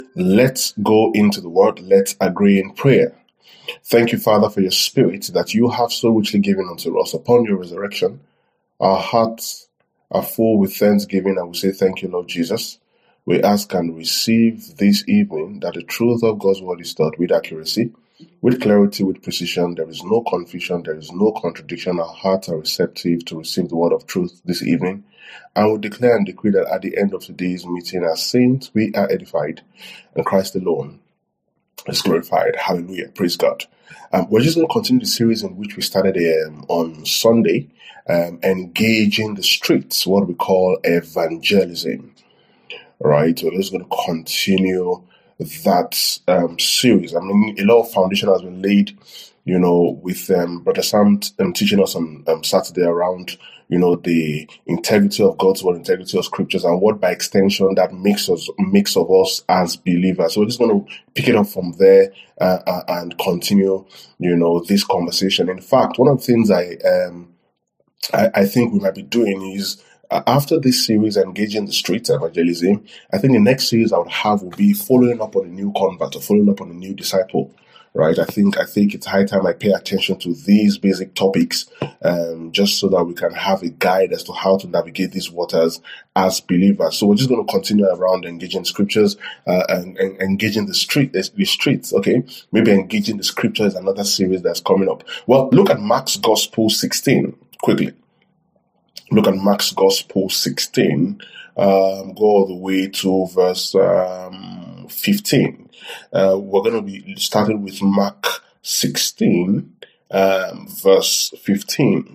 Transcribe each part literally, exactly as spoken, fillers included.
Let's go into the word. Let's agree in prayer. Thank you, Father, for your spirit that you have so richly given unto us upon your resurrection. Our hearts are full with thanksgiving, and we say thank you, Lord Jesus. We ask and receive this evening that the truth of God's word is taught with accuracy, with clarity, with precision. There is no confusion, there is no contradiction. Our hearts are receptive to receive the word of truth this evening. And we declare and decree that at the end of today's meeting, as saints, we are edified, and Christ alone is glorified. Hallelujah. Praise God. Um, we're just going to continue the series in which we started um, on Sunday, um, engaging the streets, what we call evangelism. All right, so we're just going to continue that um, series. I mean, a lot of foundation has been laid, you know, with um, Brother Sam um, teaching us on um, Saturday around, you know, the integrity of God's word, integrity of scriptures, and what by extension that makes us makes of us as believers. So we're just going to pick it up from there uh, uh, and continue, you know, this conversation. In fact, one of the things I um I, I think we might be doing is, uh, after this series, engaging the streets evangelism, I think the next series I would have will be following up on a new convert or following up on a new disciple. Right, I think I think it's high time I pay attention to these basic topics, um, just so that we can have a guide as to how to navigate these waters as believers. So we're just going to continue around engaging scriptures uh, and, and engaging the street, the streets. Okay, maybe engaging the scripture is another series that's coming up. Well, look at Mark's Gospel sixteen quickly. Look at Mark's Gospel sixteen. Um, go all the way to verse um, fifteen. Uh, we're going to be starting with Mark sixteen, um, verse fifteen.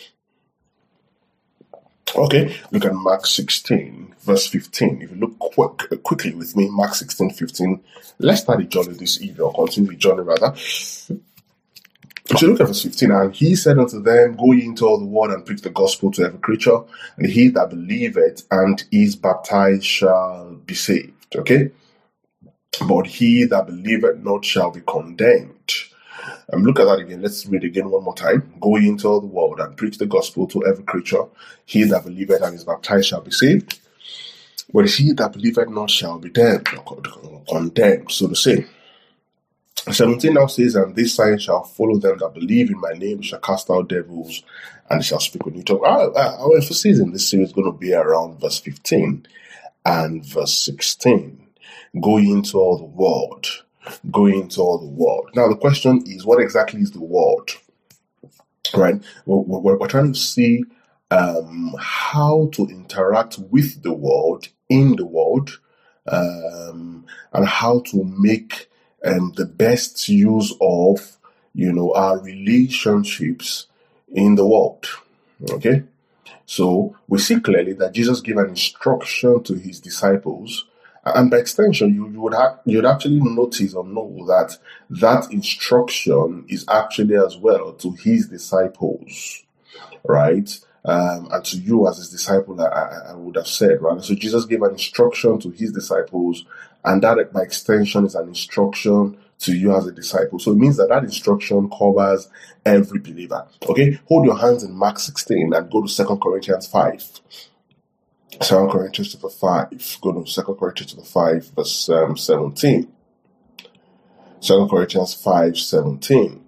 Okay, look at Mark sixteen, verse fifteen. If you look quick, quickly with me, Mark sixteen, fifteen. Let's start the journey this evening, or continue the journey rather. So look at verse fifteen. And he said unto them, Go ye into all the world and preach the gospel to every creature, and he that believeth and is baptized shall be saved. Okay? But he that believeth not shall be condemned. Um, look at that again. Let's read again one more time. Go ye into all the world and preach the gospel to every creature. He that believeth and is baptized shall be saved. But he that believeth not shall be damned, or condemned, so to say. seventeen now says, And this sign shall follow them that believe in my name, shall cast out devils, and shall speak with new tongues. Our, our emphasis in this series is going to be around verse fifteen and verse sixteen. Go into all the world. Go into all the world. Now the question is, what exactly is the world? Right? We're, we're, we're trying to see um, how to interact with the world, in the world, um, and how to make um, the best use of, you know, our relationships in the world. Okay? So we see clearly that Jesus gave an instruction to his disciples. And by extension, you, you would have you'd actually notice or know that that instruction is actually as well to his disciples, right? Um, and to you as his disciple, I, I would have said, right? So Jesus gave an instruction to his disciples, and that by extension is an instruction to you as a disciple. So it means that that instruction covers every believer. Okay, hold your hands in Mark sixteen and go to Second Corinthians five. Second Corinthians chapter five. Go to Second Corinthians chapter five, verse um, seventeen. Second Corinthians five, seventeen.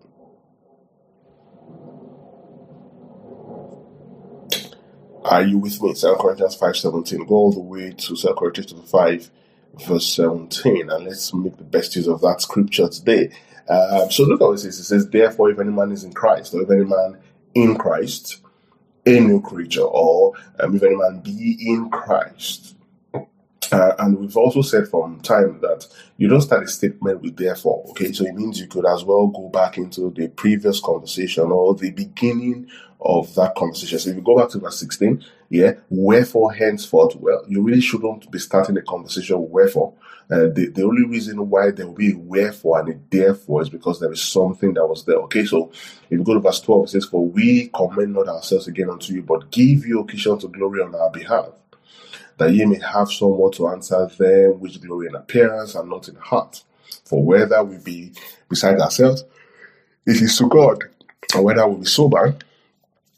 Are you with me? Second Corinthians five, seventeen. Go all the way to Second Corinthians chapter five, verse seventeen, and let's make the best use of that scripture today. Um, so look at what it says. It says, Therefore, if any man is in Christ, or if any man in Christ, a new creature, or um, if any man be in Christ. Uh, and we've also said from time that you don't start a statement with therefore, okay? So it means you could as well go back into the previous conversation or the beginning of that conversation. So if you go back to verse sixteen, yeah, wherefore henceforth, well, you really shouldn't be starting a conversation with wherefore. Uh, the, the only reason why there will be a wherefore and a therefore is because there is something that was there. Okay, so if you go to verse twelve, it says, For we commend not ourselves again unto you, but give you occasion to glory on our behalf, that ye may have somewhat to answer them which glory in appearance and not in heart. For whether we be beside ourselves, it is to God, and whether we be sober,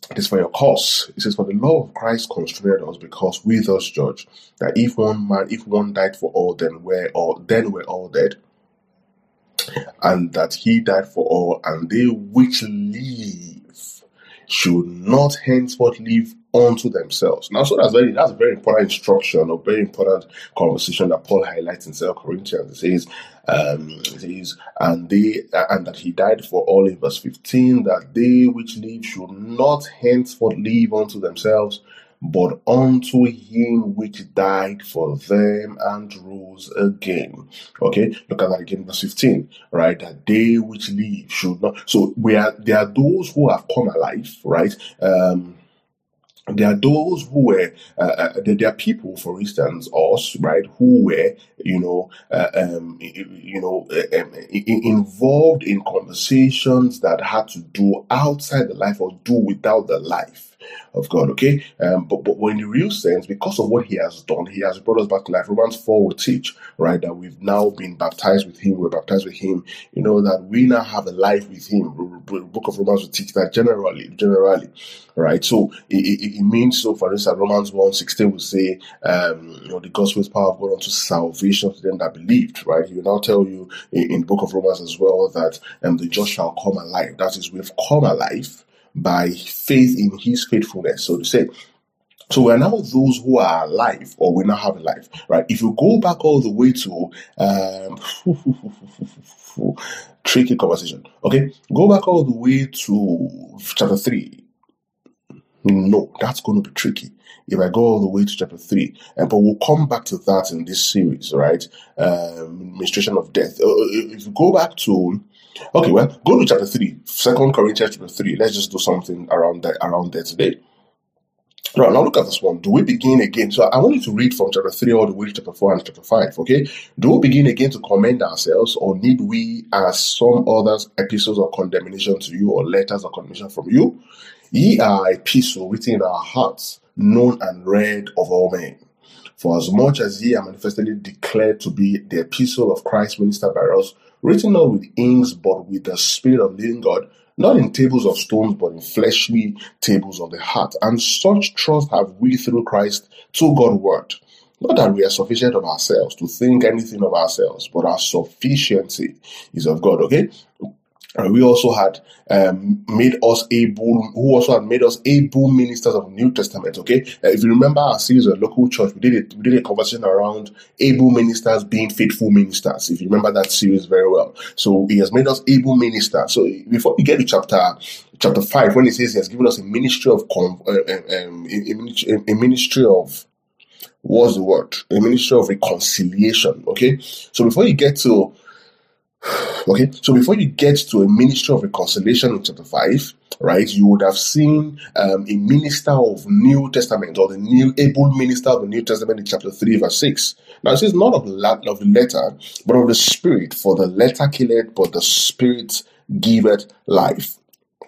It is for your cause. It says, for the law of Christ constrained us, because we thus judge that if one man, if one died for all, then we're all, then we're all dead, and that he died for all, and they which live should not henceforth live unto themselves. Now, so that's very that's a very important instruction, or very important conversation that Paul highlights in Second Corinthians. It says, um, it says, and they and that he died for all in verse fifteen, that they which live should not henceforth live unto themselves, but unto him which died for them and rose again. Okay, look at that again, verse fifteen, right? That they which live should not. So we are there are those who have come alive, right? Um, There are those who were, uh, uh, there are people, for instance, us, right, who were, you know, uh, um, you know, uh, um, involved in conversations that had to do outside the life, or do without the life of God, okay? Um, but, but in the real sense, because of what he has done, he has brought us back to life. Romans four will teach, right, that we've now been baptized with him, we're baptized with him, you know, that we now have a life with him. The book of Romans will teach that generally, generally, right? So it, it, it means, so for instance, Romans one sixteen will say, um, you know, the gospel is power of God unto salvation to them that believed, right? He will now tell you in, in the book of Romans as well that um, the just shall come alive. That is, we've come alive by faith in his faithfulness, so to say. So we're now those who are alive, or we now have a life, right? If you go back all the way to um, tricky conversation, okay? Go back all the way to chapter three. No, that's going to be tricky if I go all the way to chapter three. And but we'll come back to that in this series, right? Um, administration of death. Uh, if you go back to Okay, well, go to chapter three, Second Corinthians chapter three. Let's just do something around that, around there today. Right, now look at this one. Do we begin again? So I want you to read from chapter three all the way to chapter four and chapter five, okay? Do we begin again to commend ourselves, or need we, as some others, epistles of condemnation to you, or letters of condemnation from you? Ye are an epistle written in our hearts, known and read of all men. For as much as ye are manifestly declared to be the epistle of Christ ministered by us, written not with inks, but with the Spirit of living God, not in tables of stones, but in fleshly tables of the heart. And such trust have we through Christ to God's word. Not that we are sufficient of ourselves to think anything of ourselves, but our sufficiency is of God, okay? And we also had um, made us able, who also had made us able ministers of the New Testament, okay? Uh, if you remember our series at local church, we did it, we did a conversation around able ministers being faithful ministers, if you remember that series very well. So he has made us able ministers. So before we get to chapter chapter five, when he says he has given us a ministry of, um, um, a, a ministry of, what's the word? A ministry of reconciliation, okay? So before you get to Okay, so before you get to a ministry of reconciliation in chapter five, right, you would have seen um, a minister of New Testament, or the new able minister of the New Testament in chapter three, verse six. Now it says, not of the, la- of the letter, but of the Spirit, for the letter killeth, but the Spirit giveth life.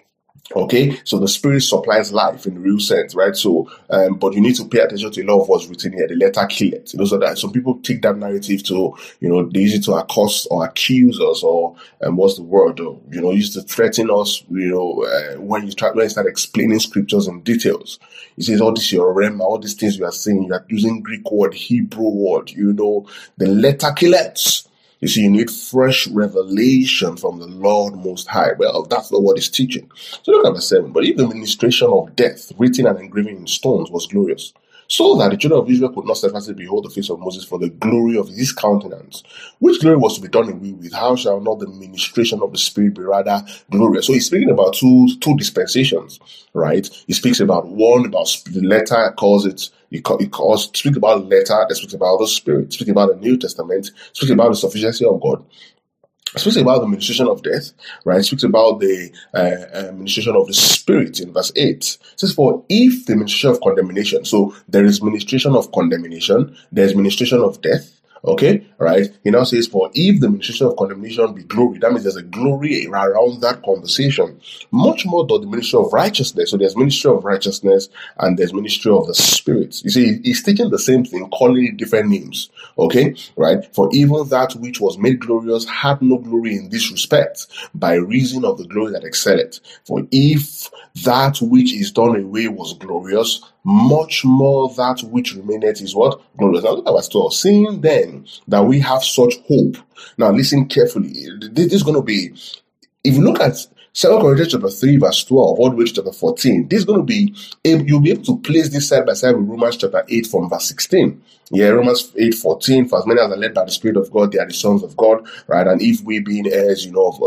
Okay, so the Spirit supplies life in the real sense, right? So, um, but you need to pay attention to a lot of what's written here. The letter killeth. You know, so that some people take that narrative to, you know, they use it to accost or accuse us, or um, what's the word? Or, you know, use to threaten us. You know, uh, when you try when you start explaining scriptures in details, it says all this your rem, all these things you are saying. You are using Greek word, Hebrew word. You know, the letter killeth. You see, you need fresh revelation from the Lord Most High. Well, that's not what he's teaching. So look at verse seven. But if the ministration of death, written and engraven in stones, was glorious, so that the children of Israel could not steadfastly behold the face of Moses for the glory of his countenance, which glory was to be done away with, how shall not the ministration of the Spirit be rather glorious? So he's speaking about two two dispensations, right? He speaks about one, about the letter, calls it, he calls, speaks about the letter, that speaks about the Spirit, speaks about the New Testament, speaks about the sufficiency of God. It speaks about the ministration of death, right? It speaks about the uh, uh, ministration of the Spirit in verse eight. It says, for if the ministration of condemnation, so there is ministration of condemnation, there is ministration of death, Okay, right? He now says, for if the ministration of condemnation be glory, that means there's a glory around that conversation. Much more than the ministry of righteousness. So there's ministry of righteousness and there's ministry of the Spirit. You see, he's taking the same thing, calling it different names. Okay, right? For even that which was made glorious had no glory in this respect, by reason of the glory that excelleth. For if that which is done away was glorious, much more that which remaineth is what? Glorious. Now look at verse twelve. Seeing then that we have such hope. Now listen carefully. This is going to be, if you look at Second Corinthians chapter three, verse twelve, all the way to chapter fourteen, this is going to be, you'll be able to place this side by side with Romans chapter eight from verse sixteen. Yeah, Romans eight fourteen, for as many as are led by the Spirit of God, they are the sons of God, right? And if we being heirs, you know, of,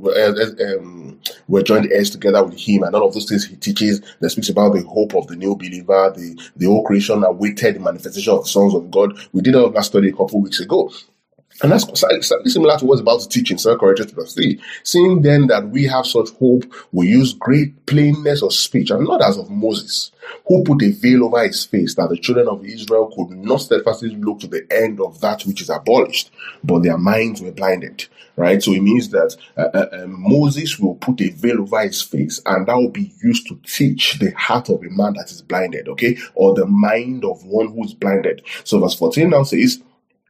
uh, um, we're joined heirs together with him, and all of those things he teaches, that speaks about the hope of the new believer, the, the whole creation awaited the manifestation of the sons of God. We did all of that study a couple of weeks ago. And that's slightly similar to what's about to teach in Second Corinthians chapter three. Seeing then that we have such hope, we use great plainness of speech, and not as of Moses, who put a veil over his face, that the children of Israel could not steadfastly look to the end of that which is abolished, but their minds were blinded. Right? So it means that uh, uh, Moses will put a veil over his face, and that will be used to teach the heart of a man that is blinded, okay? Or the mind of one who is blinded. So verse fourteen now says,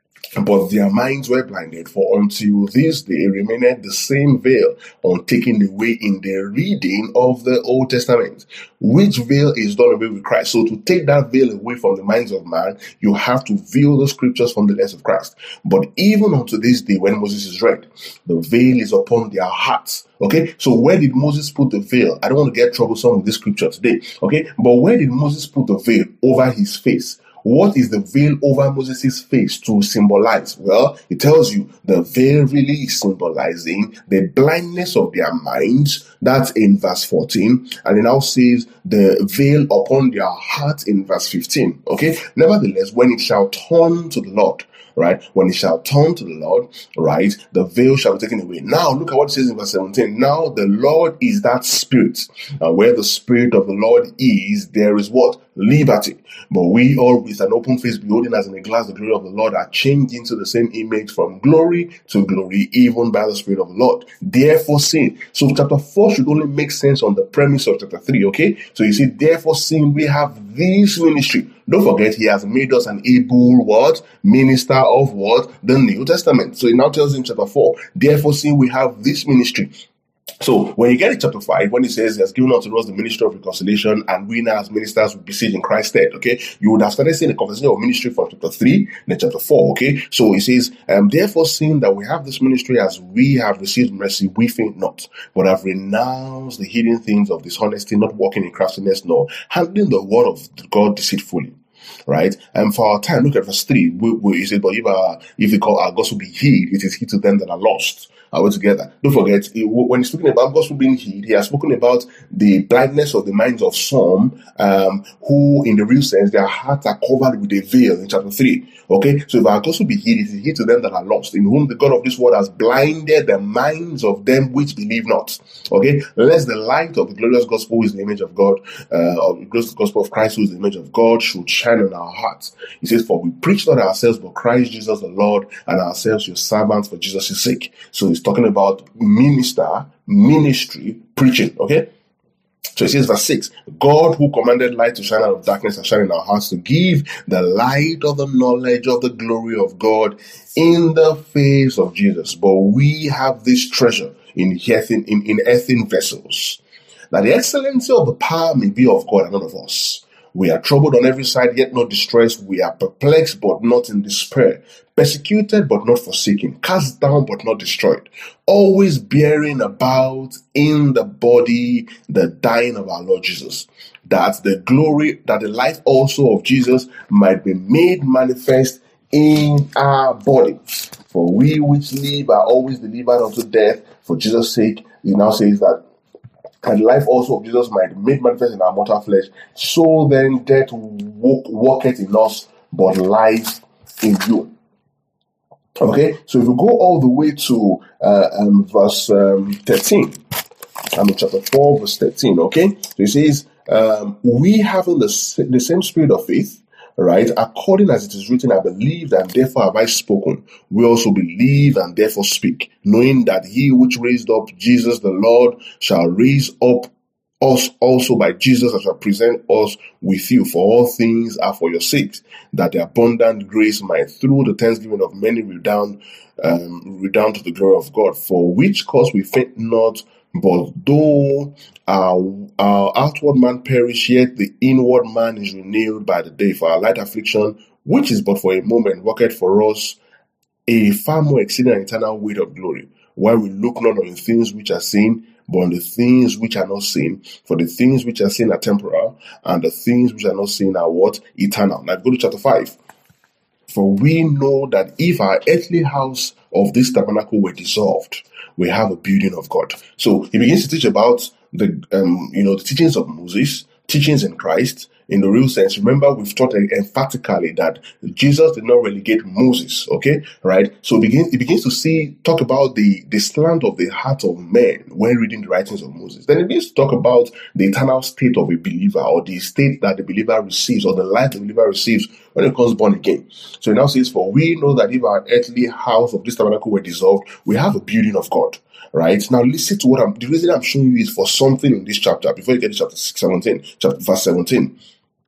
but their minds were blinded, for until this day remained the same veil untaken away in the reading of the Old Testament, which veil is done away with Christ. So to take that veil away from the minds of man, you have to veil the scriptures from the lens of Christ. But even unto this day, when Moses is read, the veil is upon their hearts. Okay, so where did Moses put the veil? I don't want to get troublesome with this scripture today. Okay, but where did Moses put the veil? Over his face. What is the veil over Moses' face to symbolize? Well, it tells you the veil really is symbolizing the blindness of their minds. That's in verse fourteen. And it now says the veil upon their heart in verse fifteen. Okay, nevertheless, when it shall turn to the Lord, right? When it shall turn to the Lord, right? The veil shall be taken away. Now, look at what it says in verse seventeen. Now, the Lord is that Spirit. And where the Spirit of the Lord is, there is what? Liberty. But we all with an open face beholding as in a glass the glory of the Lord are changed into the same image from glory to glory, even by the Spirit of the Lord. Therefore sin. So chapter four should only make sense on the premise of chapter three, okay? So you see, therefore sin, we have this ministry. Don't forget, he has made us an able what? Minister of what? The New Testament. So it now tells in chapter four, therefore sin, we have this ministry. So when you get to chapter five, when it says he has given unto us the ministry of reconciliation, and we now as ministers will be seated in Christ's stead, okay, you would have started seeing the conversation of ministry from chapter three, then chapter four, okay. So it says, um, therefore seeing that we have this ministry, as we have received mercy, we faint not, but have renounced the hidden things of dishonesty, not walking in craftiness, nor handling the word of God deceitfully. Right, and for our time, look at verse three. We, we say, but if our if we call our gospel be hid, it is hid to them that are lost. Are we together? Don't forget, when he's speaking about gospel being hid, he has spoken about the blindness of the minds of some, um, who, in the real sense, their hearts are covered with a veil in chapter three. Okay, so if our gospel be hid, it is hid to them that are lost, in whom the God of this world has blinded the minds of them which believe not. Okay, lest the light of the glorious gospel, who is the image of God, uh, of the glorious gospel of Christ, who is the image of God, should shine on our hearts. He says, for we preach not ourselves, but Christ Jesus the Lord, and ourselves your servants for Jesus' sake. So he's talking about minister, ministry, preaching, okay? So it says verse six, God who commanded light to shine out of darkness and shine in our hearts to give the light of the knowledge of the glory of God in the face of Jesus. But we have this treasure in earthen, in, in earthen vessels, that the excellency of the power may be of God and not of us. We are troubled on every side, yet not distressed. We are perplexed, but not in despair. Persecuted, but not forsaken. Cast down, but not destroyed. Always bearing about in the body the dying of our Lord Jesus, that the glory, that the life also of Jesus might be made manifest in our body. For we which live are always delivered unto death for Jesus' sake. He now says that, and life also of Jesus might be made manifest in our mortal flesh. So then death walk, walketh in us, but life in you. Okay, so if we go all the way to uh, um, verse um, thirteen, I mean chapter four, verse thirteen, okay? So it says, um, we having the, the same spirit of faith, right? According as it is written, I believed and therefore have I spoken. We also believe and therefore speak, knowing that he which raised up Jesus the Lord shall raise up us also by Jesus and shall present us with you. For all things are for your sakes, that the abundant grace might through the thanksgiving of many redound, um, redound to the glory of God. For which cause we faint not, but though our, our outward man perish, yet the inward man is renewed by the day. For our light affliction, which is but for a moment, worketh for us a far more exceeding and eternal weight of glory, while we look not on the things which are seen, but on the things which are not seen. For the things which are seen are temporal, and the things which are not seen are what? Eternal. Now go to chapter five. For we know that if our earthly house of this tabernacle were dissolved, we have a building of God. So he begins to teach about the, um, you know, the teachings of Moses, teachings in Christ, in the real sense. Remember, we've taught emphatically that Jesus did not relegate Moses, okay, right? So it begins, it begins to see, talk about the, the slant of the heart of man when reading the writings of Moses. Then it begins to talk about the eternal state of a believer, or the state that the believer receives, or the life the believer receives when it becomes born again. So it now says, for we know that if our earthly house of this tabernacle were dissolved, we have a building of God. Right now, listen to what I'm. The reason I'm showing you is for something in this chapter. Before you get to chapter six, seventeen, chapter verse seventeen.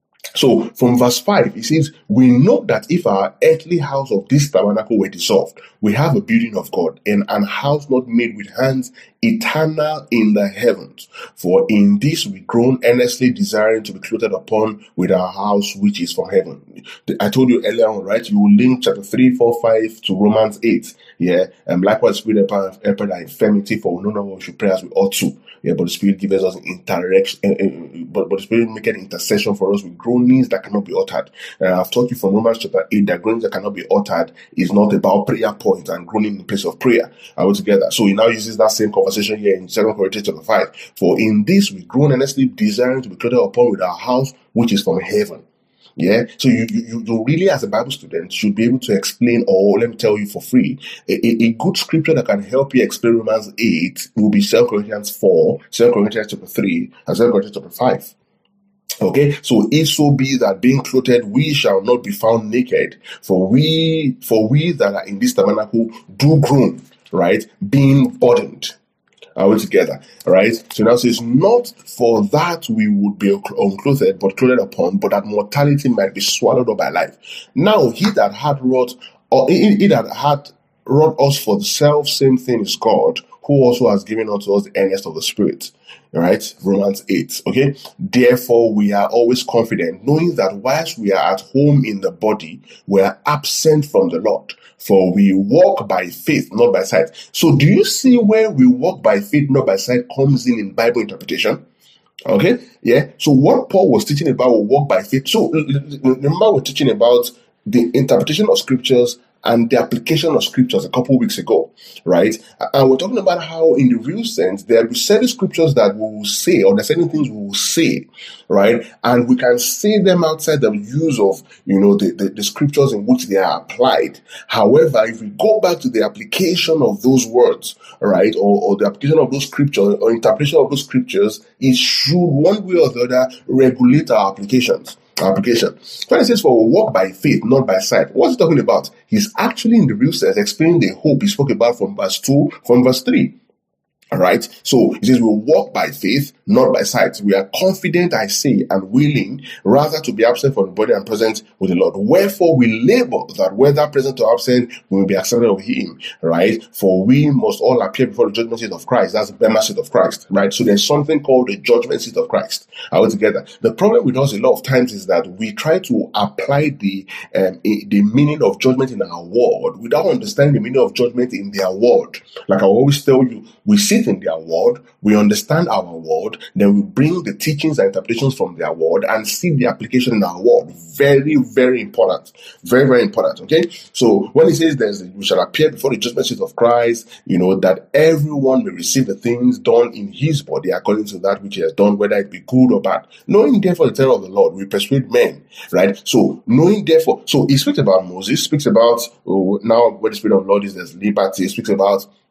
So from verse five, it says, we know that if our earthly house of this tabernacle were dissolved, we have a building of God, and an house not made with hands, eternal in the heavens. For in this we groan earnestly, desiring to be clothed upon with our house which is from heaven. I told you earlier on, right? You will link chapter three, four, five to Romans eight. Yeah. And um, likewise, Spirit upon our infirmity, for we know not what we should pray as we ought to. Yeah, but the Spirit gives us interaction, uh, uh, but, but the Spirit make an intercession for us with groanings that cannot be uttered. Uh, I've taught you from Romans chapter eight that groanings that cannot be uttered is not about prayer points and groaning in place of prayer. Are we together? So he now uses that same conversation here in Second Corinthians chapter five. For in this we groan earnestly, desiring to be clothed upon with our house which is from heaven. Yeah, so you, you you really, as a Bible student, should be able to explain, or let me tell you for free, a, a, a good scripture that can help you explain Romans eight will be Second Corinthians four, Second Corinthians chapter three, and Second Corinthians chapter five. Okay, so if so be that being clothed, we shall not be found naked, for we for we that are in this tabernacle do groan, right, being burdened. Are we together? All right. So now it says, not for that we would be unclothed, but clothed upon, but that mortality might be swallowed up by life. Now he that had wrought, or he, he that had wrought us for the self same thing is God, who also has given unto us the earnest of the Spirit. All right, Romans eight. Okay. Therefore, we are always confident, knowing that whilst we are at home in the body, we are absent from the Lord. For we walk by faith, not by sight. So do you see where we walk by faith, not by sight comes in in Bible interpretation? Okay, yeah. So what Paul was teaching about will walk by faith. So remember we're teaching about the interpretation of scriptures and the application of scriptures a couple of weeks ago, right? And we're talking about how, in the real sense, there are certain scriptures that we will say, or there are certain things we will say, right? And we can say them outside the use of, you know, the, the, the scriptures in which they are applied. However, if we go back to the application of those words, right, or, or the application of those scriptures, or interpretation of those scriptures, it should, one way or the other, regulate our applications. Application. So when it says, for we walk by faith, not by sight, what's he talking about? He's actually, in the real sense, explaining the hope he spoke about from verse two, from verse three. All right. So it says we walk by faith, not by sight. We are confident, I say, and willing rather to be absent from the body and present with the Lord. Wherefore we labor that whether present or absent, we will be accepted of him. Right. For we must all appear before the judgment seat of Christ. That's the Bema seat of Christ. Right. So there's something called the judgment seat of Christ. All together. The problem with us a lot of times is that we try to apply the um, the meaning of judgment in our word without understanding the meaning of judgment in their word. Like I always tell you, we sit in their word, we understand our word, then we bring the teachings and interpretations from their word and see the application in our word. Very, very important. Very, very important. Okay. So when he says there's, we shall appear before the judgment seat of Christ, you know, that everyone may receive the things done in his body according to that which he has done, whether it be good or bad. Knowing therefore the terror of the Lord, we persuade men. Right. So knowing therefore, so he speaks about Moses, speaks about, oh, now where the Spirit of the Lord is, there's liberty. He speaks about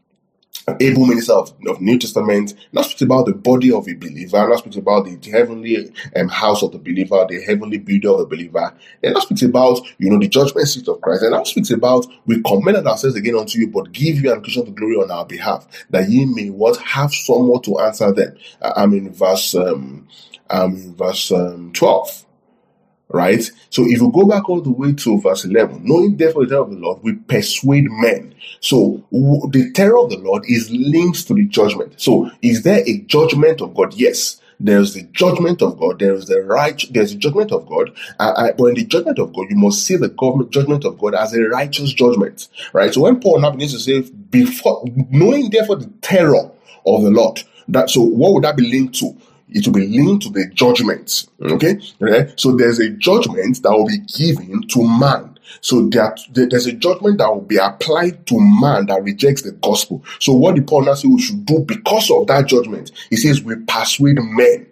able minister of, of New Testament. Now speaks about the body of a believer. Now speaks about the heavenly um, house of the believer, the heavenly beauty of the believer. And now speaks about, you know, the judgment seat of Christ. And now speaks about, we commended ourselves again unto you, but give you an occasion to glory on our behalf, that ye may what have someone to answer them. Uh, I'm in verse um, I'm in verse um, twelve. Right? So if you go back all the way to verse eleven, knowing therefore the terror of the Lord, we persuade men. So w- the terror of the Lord is linked to the judgment. So is there a judgment of God? Yes. There's the judgment of God. There is the right. There's the judgment of God. Uh, uh, but in the judgment of God, you must see the government judgment of God as a righteous judgment, right? So when Paul now begins to say, "Before knowing therefore the terror of the Lord," that so what would that be linked to? It will be linked to the judgment. Okay, right? So there's a judgment that will be given to man. So there, there's a judgment that will be applied to man that rejects the gospel. So what the Paul now says we should do because of that judgment, he says we persuade men.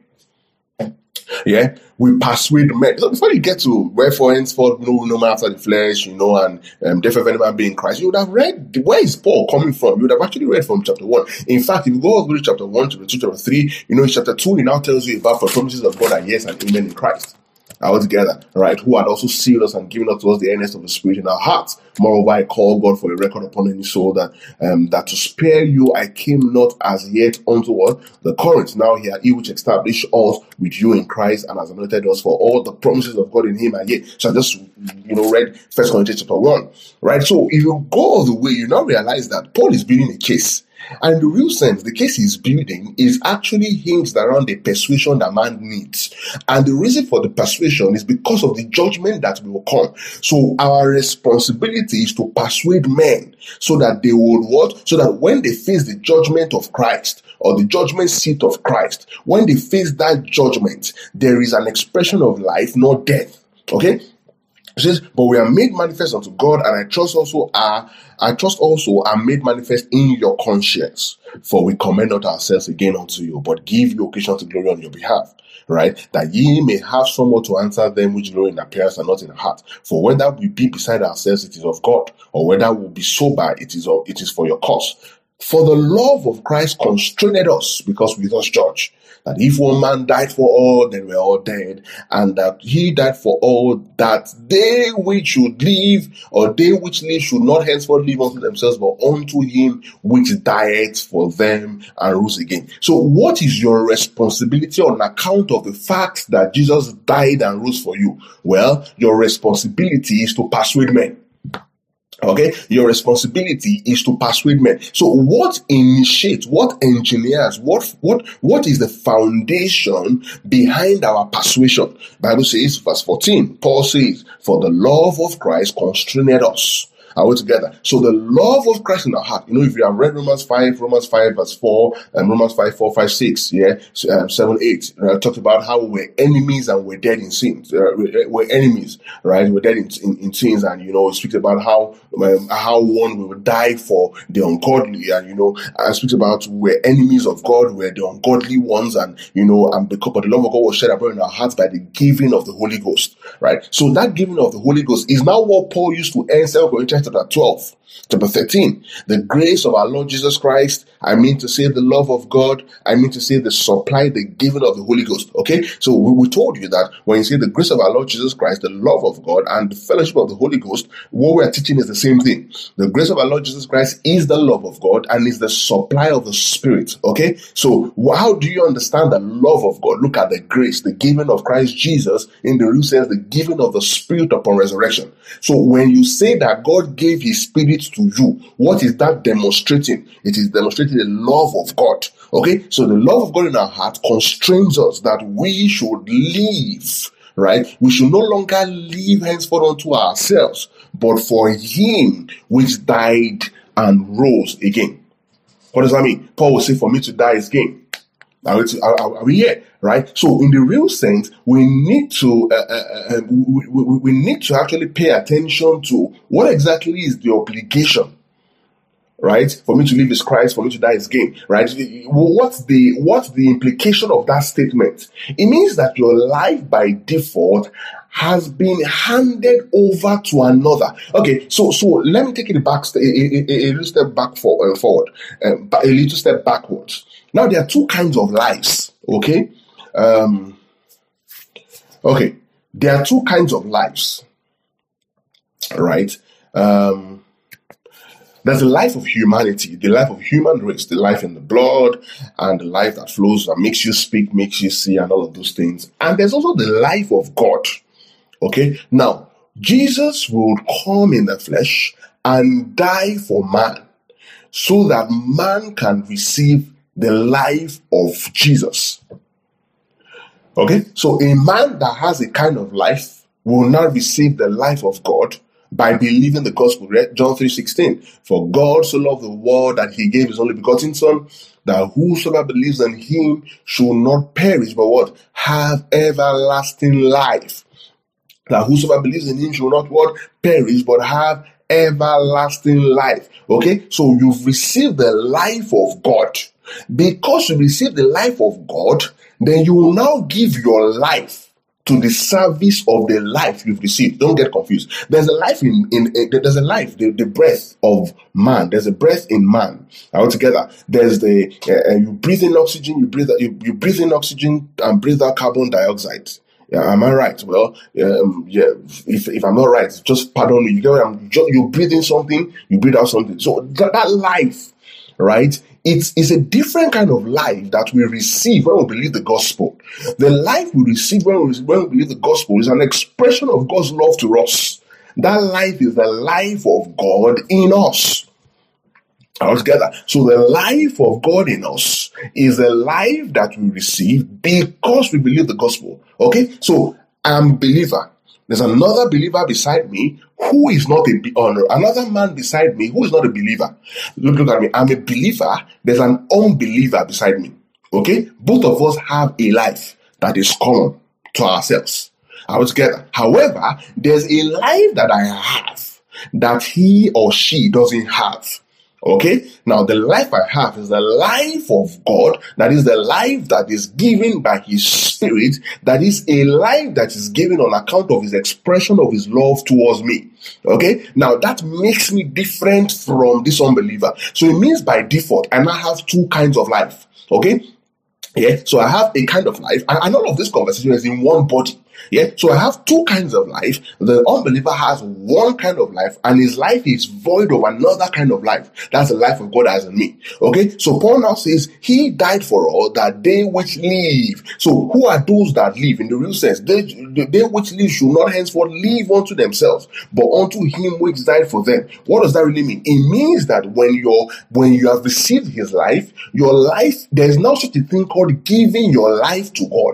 Yeah, we persuade men. So before you get to wherefore henceforth no no man after the flesh, you know, and um, therefore if any man be in Christ, you would have read where is Paul coming from. You would have actually read from chapter one. In fact, if you go over to chapter one, chapter two, chapter three, you know, in chapter two, he now tells you about the promises of God and yes and amen in Christ. All together, right? Who had also sealed us and given us to us the earnest of the Spirit in our hearts. Moreover, I call God for a record upon any soul that um, that to spare you I came not as yet unto what? The current. Now here he which established us with you in Christ and has anointed us for all the promises of God in him and yet. So I just, you know, read First Corinthians chapter one, right? So if you go all the way, you now realize that Paul is building a case. And in the real sense, the case he's building is actually hinged around the persuasion that man needs. And the reason for the persuasion is because of the judgment that will come. So our responsibility is to persuade men so that they would what? So that when they face the judgment of Christ or the judgment seat of Christ, when they face that judgment, there is an expression of life, not death. Okay? It says, but we are made manifest unto God, and I trust also are I trust also are made manifest in your conscience. For we commend not ourselves again unto you, but give you occasion to glory on your behalf, right? That ye may have someone to answer them which glory in appearance and not in heart. For whether we be beside ourselves, it is of God, or whether we be sober, it is of, it is for your cause. For the love of Christ constrained us, because we thus judge, that if one man died for all, then we're all dead, and that he died for all, that they which should live, or they which live should not henceforth live unto themselves, but unto him which died for them and rose again. So what is your responsibility on account of the fact that Jesus died and rose for you? Well, your responsibility is to persuade men. Okay, your responsibility is to persuade men. So what initiates, what engineers, what what what is the foundation behind our persuasion? Bible says, verse fourteen, Paul says, for the love of Christ constrained us. Are we together? So the love of Christ in our heart. You know, if you have read Romans five, Romans five verse four, and Romans five, four, five, six, yeah, um, seven, eight, uh, talked about how we're enemies and we're dead in sins. Uh, we're enemies, right? We're dead in, in, in sins, and you know, it speaks about how um, how one will die for the ungodly, and you know, and speaks about we're enemies of God, we're the ungodly ones, and you know, and because but the love of God was shed abroad in our hearts by the giving of the Holy Ghost, right? So that giving of the Holy Ghost is now what Paul used to end Second Corinthians chapter twelve, chapter thirteen. The grace of our Lord Jesus Christ, I mean to say the love of God, I mean to say the supply, the giving of the Holy Ghost. Okay, so we, we told you that when you say the grace of our Lord Jesus Christ, the love of God, and the fellowship of the Holy Ghost, what we are teaching is the same thing. The grace of our Lord Jesus Christ is the love of God and is the supply of the Spirit. Okay, so how do you understand the love of God? Look at the grace, the giving of Christ Jesus, in the real sense, the giving of the Spirit upon resurrection. So when you say that God gave his Spirit to you, what is that demonstrating? It is demonstrating the love of God. Okay, so the love of God in our heart constrains us that we should live, right? We should no longer live henceforth unto ourselves, but for him which died and rose again. What does that mean? Paul will say, for me to die is gain. Are we, to, are, are we here? Right? So in the real sense, we need to uh, uh, uh, we, we, we need to actually pay attention to what exactly is the obligation. Right? For me to live is Christ, for me to die is gain. Right? What's the what's the implication of that statement? It means that your life by default has been handed over to another. Okay, so so let me take it back a, a, a, a little step back for, uh, forward, uh, a little step backwards. Now there are two kinds of lives. Okay, um, okay, there are two kinds of lives. Right. Um, There's the life of humanity, the life of human race, the life in the blood, and the life that flows, that makes you speak, makes you see, and all of those things. And there's also the life of God. Okay? Now, Jesus would come in the flesh and die for man so that man can receive the life of Jesus. Okay? So a man that has a kind of life will now receive the life of God by believing the gospel. John three sixteen. For God so loved the world that he gave his only begotten son, that whosoever believes in him should not perish, but what? Have everlasting life. That whosoever believes in him should not what? Perish, but have everlasting life. Okay? So you've received the life of God. Because you received the life of God, then you will now give your life to the service of the life you've received. Don't get confused. There's a life in, in, in there's a life, the, the breath of man. There's a breath in man. Altogether, there's the uh, you breathe in oxygen, you breathe you, you breathe in oxygen and breathe out carbon dioxide. Yeah, am I right? Well, um, yeah. If if I'm not right, just pardon me. You get what I'm. You breathe in something, you breathe out something. So that, that life, right? It's, it's a different kind of life that we receive when we believe the gospel. The life we receive when we, when we believe the gospel is an expression of God's love to us. That life is the life of God in us. Altogether. So the life of God in us is a life that we receive because we believe the gospel. Okay? So I'm a believer. There's another believer beside me who is not a honor. Another man beside me who is not a believer. Look, look at me. I'm a believer. There's an unbeliever beside me. Okay? Both of us have a life that is common to ourselves. Altogether. However, there's a life that I have that he or she doesn't have. Okay? Now, the life I have is the life of God. That is the life that is given by his spirit. That is a life that is given on account of his expression of his love towards me. Okay? Now, that makes me different from this unbeliever. So it means by default, I now have two kinds of life. Okay? Yeah? So I have a kind of life, and, and all of this conversation is in one body. Yeah, so I have two kinds of life. The unbeliever has one kind of life, and his life is void of another kind of life. That's the life of God as in me. Okay, so Paul now says, he died for all that they which live. So who are those that live? In the real sense, they, they which live should not henceforth live unto themselves, but unto him which died for them. What does that really mean? It means that when you're when you have received his life, your life, there is now such a thing called giving your life to God.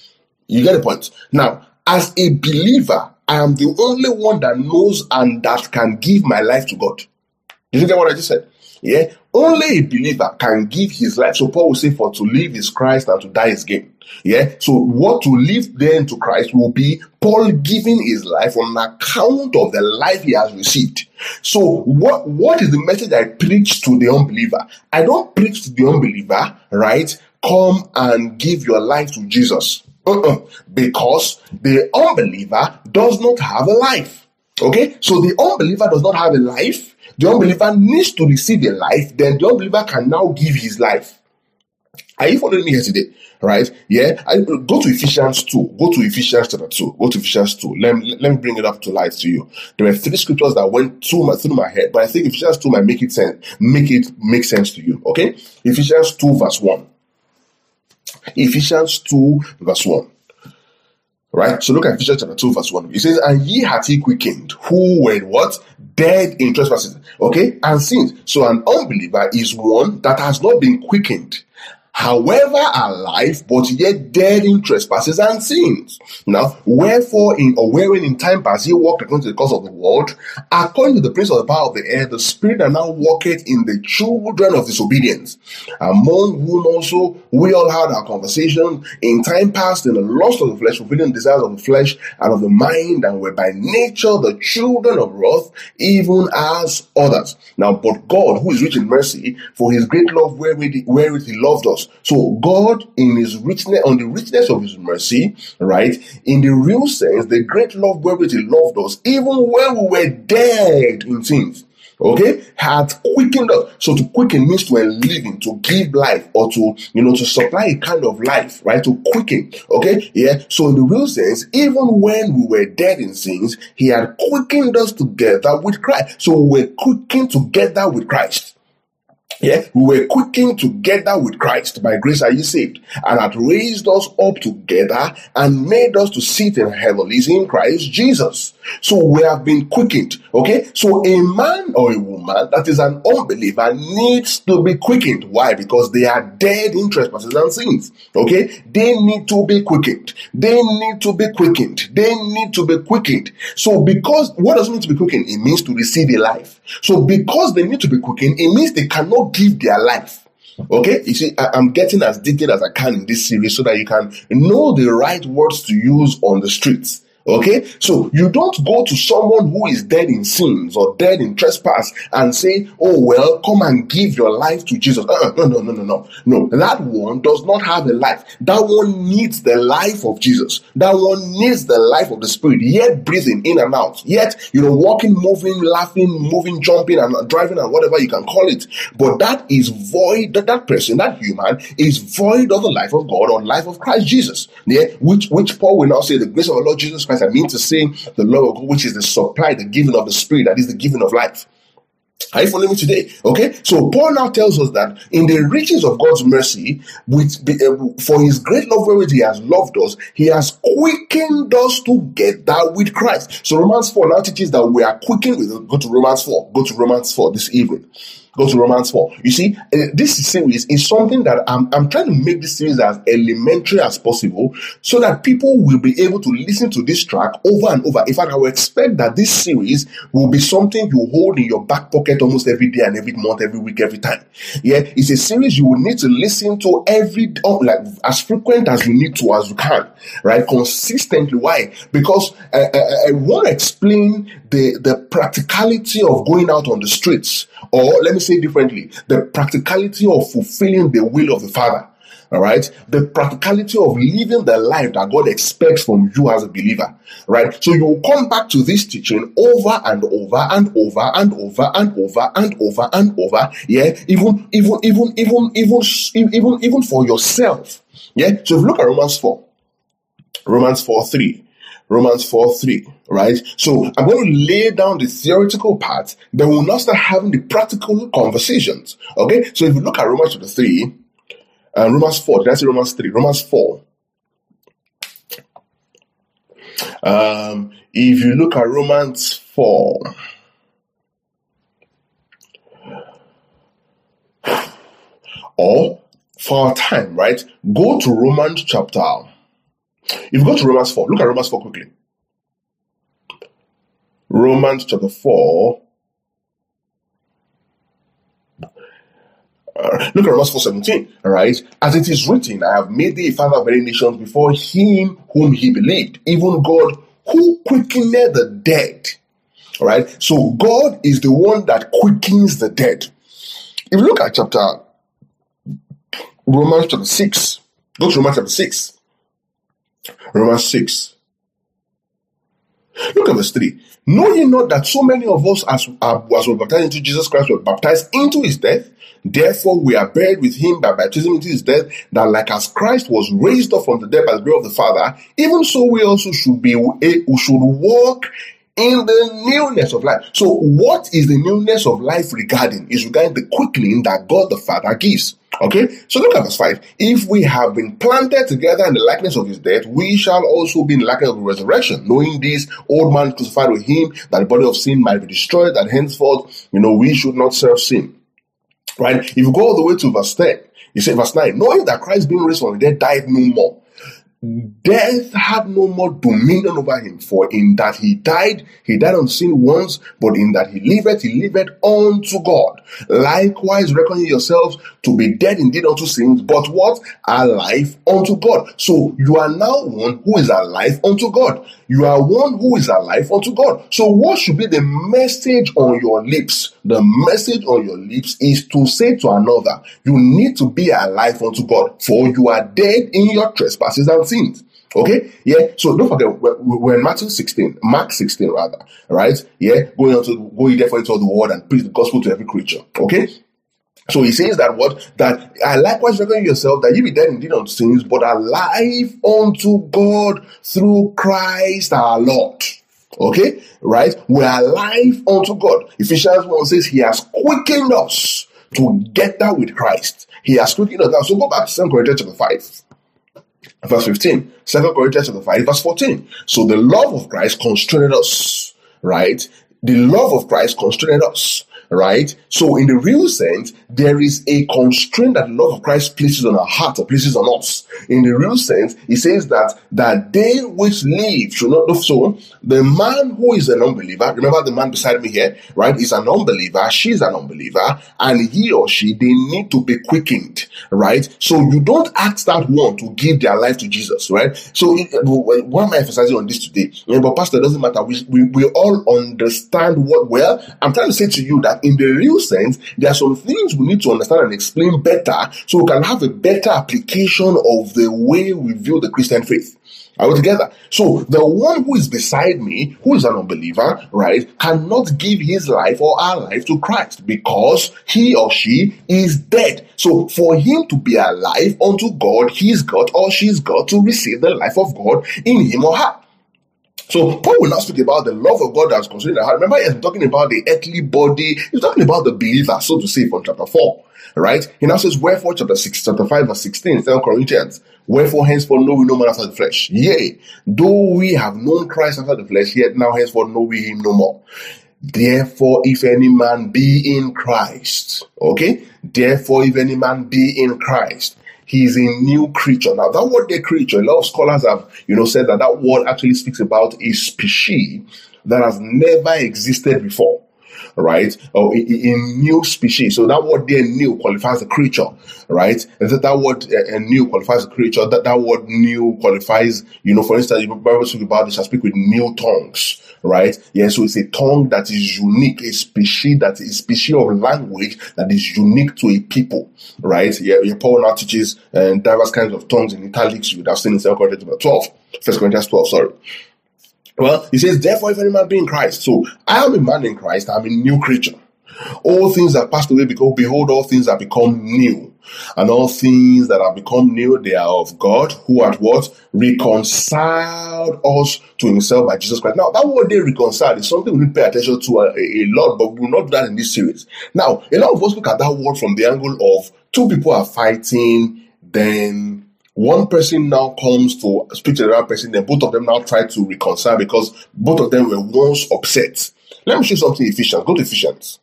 You get the point? Now, as a believer, I am the only one that knows and that can give my life to God. Did you get what I just said? Yeah? Only a believer can give his life. So Paul will say, for to live is Christ and to die is gain. Yeah? So what to live then to Christ will be Paul giving his life on account of the life he has received. So what, what is the message I preach to the unbeliever? I don't preach to the unbeliever, right? Come and give your life to Jesus. Uh-uh. Because the unbeliever does not have a life. Okay? So the unbeliever does not have a life. The unbeliever needs to receive a life. Then the unbeliever can now give his life. Are you following me here today? Right? Yeah? I, go to Ephesians two. Go to Ephesians chapter two. Go to Ephesians two. Let me, let me bring it up to light to you. There were three scriptures that went through my, through my head, but I think Ephesians two might make it sense, make it make sense to you. Okay? Ephesians two verse one. Ephesians two verse one. Right? So look at Ephesians chapter two verse one. It says, and ye hath he quickened, who were what? Dead in trespasses. Okay? And sins. So an unbeliever is one that has not been quickened. However alive, but yet dead in trespasses and sins. Now, wherefore in or wherein in time past ye walked according to the course of the world, according to the prince of the power of the air, the spirit that now walketh in the children of disobedience, among whom also we all had our conversation in time past in the lust of the flesh, fulfilling the desires of the flesh and of the mind, and were by nature the children of wrath, even as others. Now, but God, who is rich in mercy, for his great love wherewith he, wherewith he loved us, us. So God, in his richness, on the richness of his mercy, right, in the real sense, the great love wherewith he loved us, even when we were dead in sins, okay, had quickened us. So to quicken means to enliven, to give life, or to, you know, to supply a kind of life, right? To quicken, okay? Yeah. So in the real sense, even when we were dead in sins, he had quickened us together with Christ. So we were quickened together with Christ. Yeah, we were quickened together with Christ. By grace are you saved, and had raised us up together and made us to sit in heavenlies in Christ Jesus. So we have been quickened. Okay, so a man or a woman that is an unbeliever needs to be quickened. Why? Because they are dead in trespasses and sins. Okay, they need to be quickened. They need to be quickened. They need to be quickened. So because what does it mean to be quickened? It means to receive a life. So because they need to be quickened, it means they cannot give their life. Okay, you see, I, I'm getting as detailed as I can in this series so that you can know the right words to use on the streets. Okay, so you don't go to someone who is dead in sins or dead in trespass and say, oh, well, come and give your life to Jesus. Uh-uh, no, no, no, no, no. No, that one does not have a life. That one needs the life of Jesus. That one needs the life of the Spirit, yet breathing in and out, yet, you know, walking, moving, laughing, moving, jumping, and driving, and whatever you can call it. But that is void, that, that person, that human, is void of the life of God or life of Christ Jesus. Yeah, which, which Paul will now say, the grace of our Lord Jesus Christ. I mean to say the love of God, which is the supply, the giving of the Spirit, that is the giving of life. Are you following me today? Okay, so Paul now tells us that in the riches of God's mercy, with uh, for his great love wherewith he has loved us, he has quickened us together with Christ. So Romans four now teaches that we are quickened with. Go to Romans four. Go to Romans four this evening. Go to Romans four. You see, uh, this series is something that I'm, I'm trying to make this series as elementary as possible so that people will be able to listen to this track over and over. In fact, I would expect that this series will be something you hold in your back pocket almost every day and every month, every week, every time. Yeah, it's a series you will need to listen to every, like as frequent as you need to, as you can, right? Consistently. Why? Because uh, I, I want to explain the, the practicality of going out on the streets, or let me say differently, the practicality of fulfilling the will of the Father. All right, the practicality of living the life that God expects from you as a believer. Right, so you will come back to this teaching over and over and over and over and over and over and over. Yeah, even even even even even even even for yourself. Yeah, so if you look at Romans four, Romans four three. Romans four three, right? So I'm going to lay down the theoretical part, then we'll now start having the practical conversations. Okay? So if you look at Romans chapter three, and uh, Romans four, did I say Romans three? Romans four. Um, if you look at Romans four, or for our time, right? Go to Romans chapter. If you go to Romans four, look at Romans four quickly. Romans chapter four. Uh, look at Romans four seventeen. All right. As it is written, I have made thee a father of many nations before him whom he believed, even God who quickened the dead. All right. So God is the one that quickens the dead. If you look at chapter Romans chapter six, go to Romans chapter six. Romans six. Look at verse three. Know ye not that so many of us as, uh, as were baptized into Jesus Christ were baptized into his death? Therefore we are buried with him by baptism into his death, that like as Christ was raised up from the dead by the glory of the Father, even so we also should be, we should walk in the newness of life. So what is the newness of life regarding? Is regarding the quickening that God the Father gives. Okay, so look at verse five. If we have been planted together in the likeness of his death, we shall also be in the likeness of the resurrection. Knowing this, old man crucified with him, that the body of sin might be destroyed, that henceforth, you know, we should not serve sin. Right? If you go all the way to verse ten, you say verse nine, knowing that Christ being raised from the dead died no more. death had no more dominion over him. For in that he died, he died on sin once, but in that he liveth, he liveth unto God. Likewise, reckon yourselves to be dead indeed unto sins, but what? Alive unto God. So you are now one who is alive unto God. You are one who is alive unto God. So what should be the message on your lips? The message on your lips is to say to another, you need to be alive unto God, for you are dead in your trespasses and sins. Okay, yeah. So don't forget, we're, we're in Matthew sixteen, Mark sixteen rather, right? Yeah, going on to go ye therefore into all the world and preach the gospel to every creature. Okay. So he says that what? That I likewise reckon yourself that you be dead indeed unto sins, but alive unto God through Christ our Lord. Okay, right? We're alive unto God. Ephesians one says he has quickened us together with Christ. He has quickened us. Now, so go back to Second Corinthians chapter five. Verse fifteen, Second Corinthians chapter five, verse fourteen. So the love of Christ constrained us, right? The love of Christ constrained us, right? So in the real sense, there is a constraint that the love of Christ places on our heart or places on us. In the real sense, he says that, that they which live should not do so. The man who is an unbeliever, remember the man beside me here, right, is an unbeliever, she's an unbeliever, and he or she, they need to be quickened, right? So you don't ask that one to give their life to Jesus, right? So it, why am I emphasizing on this today? But Pastor, it doesn't matter. We, we, we all understand what, well, I'm trying to say to you that in the real sense, there are some things we need to understand and explain better so we can have a better application of the way we view the Christian faith. Are we together? So the one who is beside me, who is an unbeliever, right, cannot give his life or our life to Christ because he or she is dead. So for him to be alive unto God, he's got or she's got to receive the life of God in him or her. So Paul will now speak about the love of God that's concerning the heart. Remember, he's talking about the earthly body. He's talking about the believer, so to say, from chapter four. Right? He now says, wherefore, chapter six, chapter five, verse sixteen, Second Corinthians, wherefore henceforth know we no man after the flesh. Yea, though we have known Christ after the flesh, yet now henceforth know we him no more. Therefore, if any man be in Christ, okay? Therefore, if any man be in Christ, he is a new creature. Now, that word, the creature, a lot of scholars have, you know, said that that word actually speaks about a species that has never existed before, right? Or a, a new species. So that word there, new, qualifies a creature, right? And that, that word uh, new qualifies a creature. That, that word new qualifies, you know, for instance, the Bible speaks about this, I speak with new tongues, right? Yeah, so it's a tongue that is unique, a species that is a species of language that is unique to a people, right? Yeah, yeah, Paul now teaches uh, diverse kinds of tongues in italics. You would have seen in Second Corinthians twelve, First Corinthians twelve, sorry. Well, he says, therefore, if any man be in Christ. So I am a man in Christ, I'm a new creature. All things that passed away, because behold, all things have become new. And all things that have become new, they are of God, who at what? Reconciled us to himself by Jesus Christ. Now, that word they reconciled is something we need to pay attention to a, a lot, but we will not do that in this series. Now, a lot of us look at that word from the angle of two people are fighting, then one person now comes to speak to the other person, then both of them now try to reconcile because both of them were once upset. Let me show you something, Ephesians. Go to Ephesians.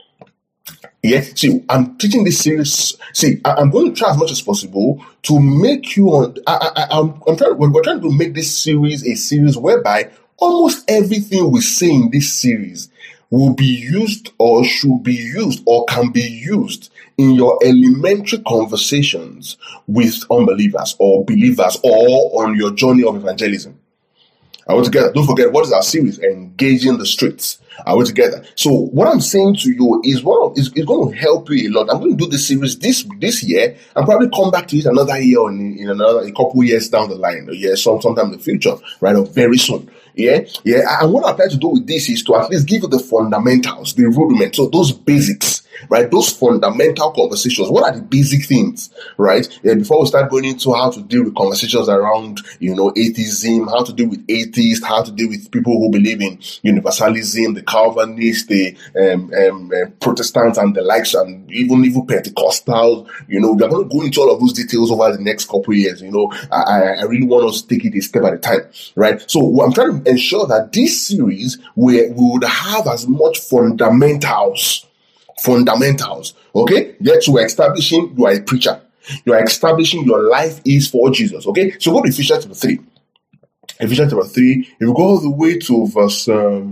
Yeah, see, I'm teaching this series. See, I, I'm going to try as much as possible to make you on. I, I, I'm, I'm trying. We're trying to make this series a series whereby almost everything we say in this series will be used or should be used or can be used in your elementary conversations with unbelievers or believers or on your journey of evangelism. Are we together? Don't forget, what is our series? Engaging the streets. Are we together? So what I'm saying to you is one of, is, is going to help you a lot. I'm going to do this series this this year and probably come back to it another year or in, in another a couple years down the line, or yeah, some sometime in the future, right? Or very soon. Yeah, yeah. And what I try to do with this is to at least give you the fundamentals, the rudiments, so those basics, right? Those fundamental conversations. What are the basic things, right? Yeah, before we start going into how to deal with conversations around, you know, atheism, how to deal with atheists, how to deal with people who believe in universalism, the Calvinists, the um, um, uh, Protestants and the likes, and even even Pentecostals. You know, we're going to go into all of those details over the next couple of years. You know, I, I really want us to take it a step at a time, right? So I'm trying to ensure that this series we, we would have as much fundamentals, fundamentals, okay? Yet we're establishing you are a preacher. You are establishing your life is for Jesus. Okay, so go to Ephesians chapter three. Ephesians chapter three. If you go all the way to verse,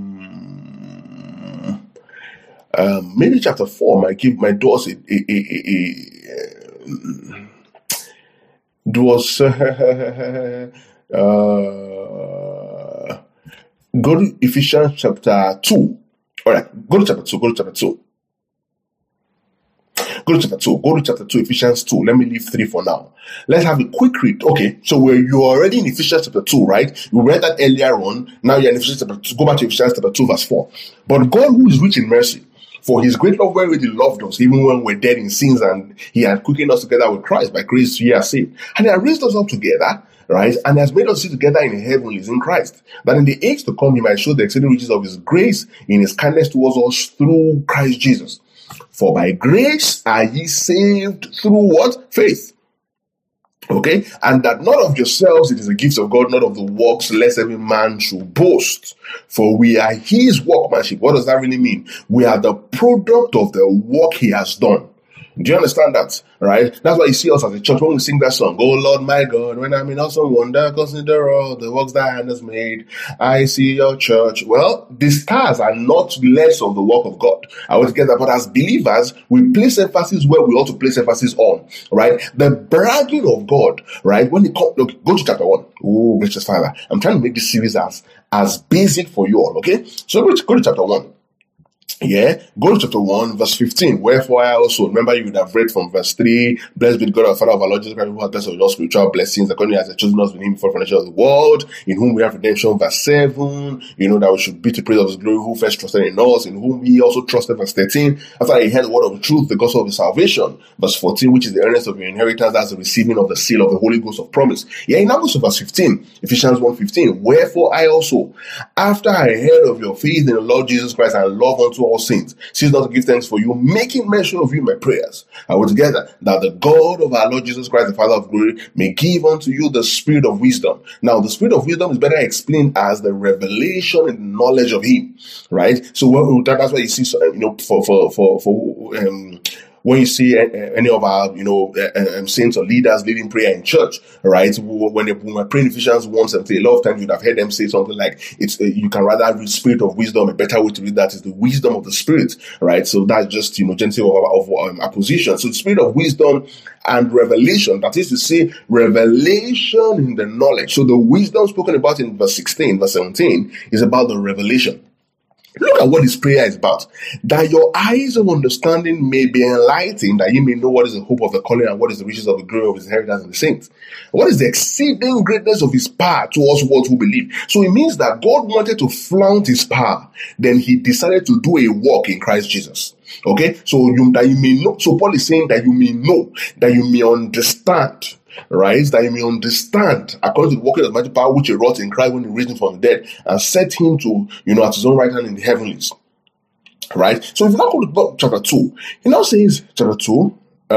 um, um, maybe chapter four, might give my doors a, a, a, a, a it was uh, uh, go to Ephesians chapter two. All right, go to chapter two. Go to chapter two. Go to chapter two. Go to chapter two, Ephesians two. Let me leave three for now. Let's have a quick read. Okay, so we're, you're already in Ephesians chapter two, right? You read that earlier on. Now you're in Ephesians chapter two. Go back to Ephesians chapter two, verse four. But God, who is rich in mercy, for his great love wherewith he loved us, even when we're dead in sins, and he had quickened us together with Christ. By grace ye are saved. And he has raised us up together, right? And has made us sit together in the heavenlies in Christ, that in the age to come he might show the exceeding riches of his grace in his kindness towards us through Christ Jesus. For by grace are ye saved through what? Faith. Okay? And that not of yourselves, it is a gift of God, not of the works, lest every man should boast. For we are his workmanship. What does that really mean? We are the product of the work he has done. Do you understand that? Right? That's why you see us as a church when we sing that song. Oh Lord my God, when I'm in awesome wonder, consider all the works thy hand has made. I see your church. Well, the stars are not less of the work of God. I would get that, but as believers, we place emphasis where we ought to place emphasis on. Right? The bragging of God, right? When it comes, look, go to chapter one. Oh, gracious Father, I'm trying to make this series as as basic for you all. Okay? So go to, go to chapter one. Yeah, go to chapter one, verse fifteen. Wherefore I also, remember you would have read from verse three, blessed be the God and Father of our Lord Jesus Christ, who has blessed us with all spiritual blessings, according as he has chosen us with him before the foundation of the world, in whom we have redemption, verse seven, you know, that we should be to praise of his glory, who first trusted in us, in whom he also trusted, verse thirteen, after he heard the word of truth, the gospel of his salvation, verse fourteen, which is the earnest of your inheritance, that's the receiving of the seal of the Holy Ghost of promise. Yeah, he now goes to verse fifteen, Ephesians one fifteen, wherefore I also, after I heard of your faith in the Lord Jesus Christ and love unto all saints, cease not to give thanks for you, making mention of you in my prayers. I will together that the God of our Lord Jesus Christ, the Father of glory, may give unto you the spirit of wisdom. Now, the spirit of wisdom is better explained as the revelation and knowledge of him, right? So well, that's why you see, you know, for for for for um. when you see any of our, you know, um, saints or leaders leading prayer in church, right? When, they, when we're praying Ephesians one seventeen, a lot of times you'd have heard them say something like, "It's uh, you can rather read spirit of wisdom." A better way to read that is the wisdom of the Spirit, right? So that's just, you know, genitive of, of um, apposition. So the spirit of wisdom and revelation, that is to say, revelation in the knowledge. So the wisdom spoken about in verse sixteen, verse seventeen is about the revelation. Look at what his prayer is about. That your eyes of understanding may be enlightened, that you may know what is the hope of the calling and what is the riches of the glory of his inheritance in the saints. What is the exceeding greatness of his power towards what who believe? So it means that God wanted to flaunt his power. Then he decided to do a work in Christ Jesus. Okay? So you, that you may know. So Paul is saying that you may know, that you may understand. Right, that you may understand according to the working of the mighty power which he wrought in Christ when he raised him from the dead and set him to, you know, at his own right hand in the heavenlies. Right. So if you now go to chapter two, he now says, chapter two,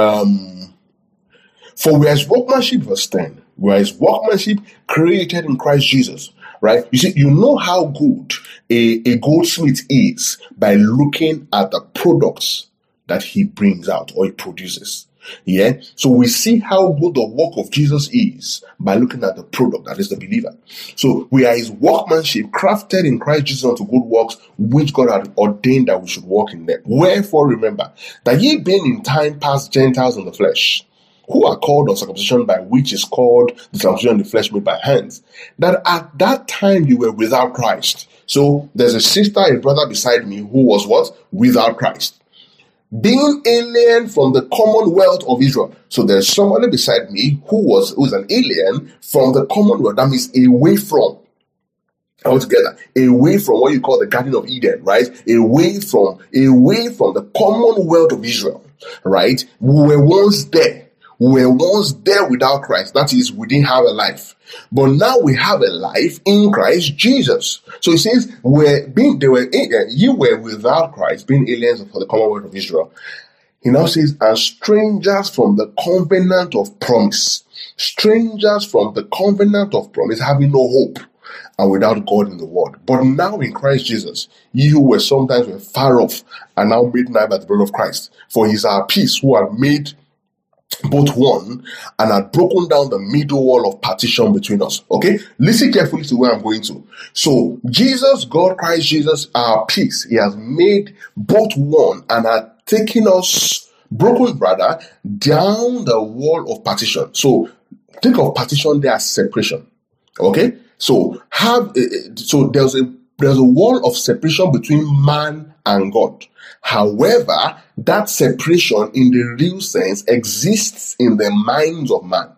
um, for we are his workmanship, verse ten, we are his workmanship created in Christ Jesus. Right. You see, you know how good a, a goldsmith is by looking at the products that he brings out or he produces. Yeah, so we see how good the work of Jesus is by looking at the product, that is the believer. So we are his workmanship, crafted in Christ Jesus unto good works, which God had ordained that we should walk in them. Wherefore remember that ye being in time past Gentiles in the flesh, who are called of circumcision, by which is called the circumcision in the flesh made by hands, that at that time you were without Christ. So there's a sister, a brother beside me who was what? Without Christ. Being alien from the commonwealth of Israel. So there's somebody beside me who was who is an alien from the commonwealth. That means away from, altogether, away from what you call the Garden of Eden, right? Away from, away from the commonwealth of Israel, right? We were once there. We were once there without Christ. That is, we didn't have a life. But now we have a life in Christ Jesus. So he says, we're being, they were, you were without Christ, being aliens for the commonwealth of Israel. He now says, and strangers from the covenant of promise. Strangers from the covenant of promise, having no hope and without God in the world. But now in Christ Jesus, ye who were sometimes were far off, are now made nigh by the blood of Christ. For he is our peace, who are made both one, and had broken down the middle wall of partition between us. Okay, listen carefully to where I'm going to. So Jesus, God, Christ Jesus, our peace, he has made both one and had taken us, broken rather, down the wall of partition. So think of partition there as separation. Okay, so have uh, so there's a there's a wall of separation between man and God. However, that separation in the real sense exists in the minds of man.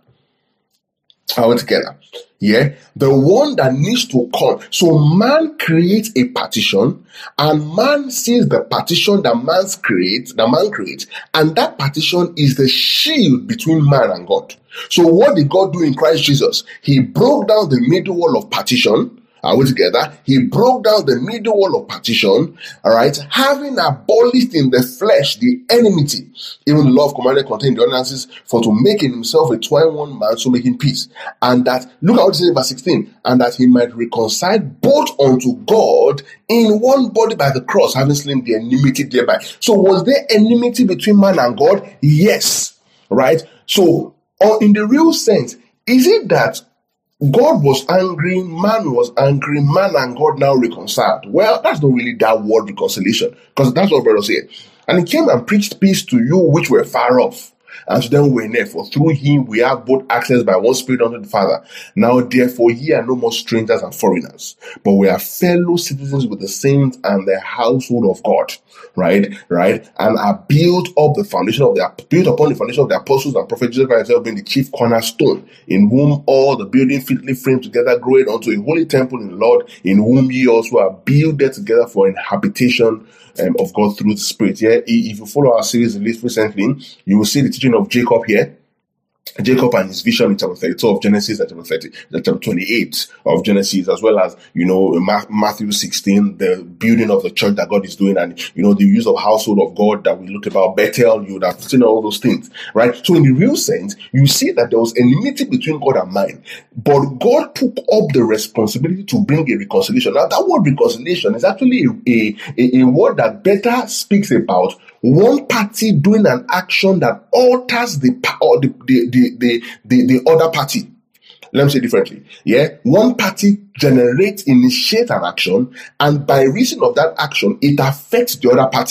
All together. Yeah. The one that needs to come. So man creates a partition, and man sees the partition that man creates, that man creates, and that partition is the shield between man and God. So what did God do in Christ Jesus? He broke down the middle wall of partition. Are we together? He broke down the middle wall of partition, all right, having abolished in the flesh the enmity. Even the law of commandment contained the ordinances, for to make in himself a twine one man, so making peace. And that, look at what it says in verse sixteen, and that he might reconcile both unto God in one body by the cross, having slain the enmity thereby. So was there enmity between man and God? Yes, right? So, or in the real sense, is it that God was angry, man was angry, man and God now reconciled? Well, that's not really that word reconciliation, because that's what brother said. And he came and preached peace to you which were far off, and to them who were near, for through him we have both access by one Spirit unto the Father. Now therefore ye are no more strangers and foreigners, but we are fellow citizens with the saints and the household of God. Right, right, and are built up the foundation of the built upon the foundation of the apostles and prophets, Jesus Christ himself being the chief cornerstone, in whom all the building fitly framed together growing unto a holy temple in the Lord, in whom ye also are builded together for an habitation um, of God through the Spirit. Yeah, if you follow our series recently, you will see the teaching of Jacob here. Jacob and his vision in chapter thirty-two of Genesis, and chapter thirty, chapter twenty-eight of Genesis, as well as, you know, Matthew sixteen, the building of the church that God is doing, and, you know, the use of household of God that we looked about, Bethel, you would have seen all those things, right? So in the real sense, you see that there was enmity between God and man, but God took up the responsibility to bring a reconciliation. Now, that word reconciliation is actually a, a, a word that better speaks about one party doing an action that alters the or the the, the the the the other party. Let me say it differently. Yeah, one party generates, initiates an action, and by reason of that action, it affects the other party.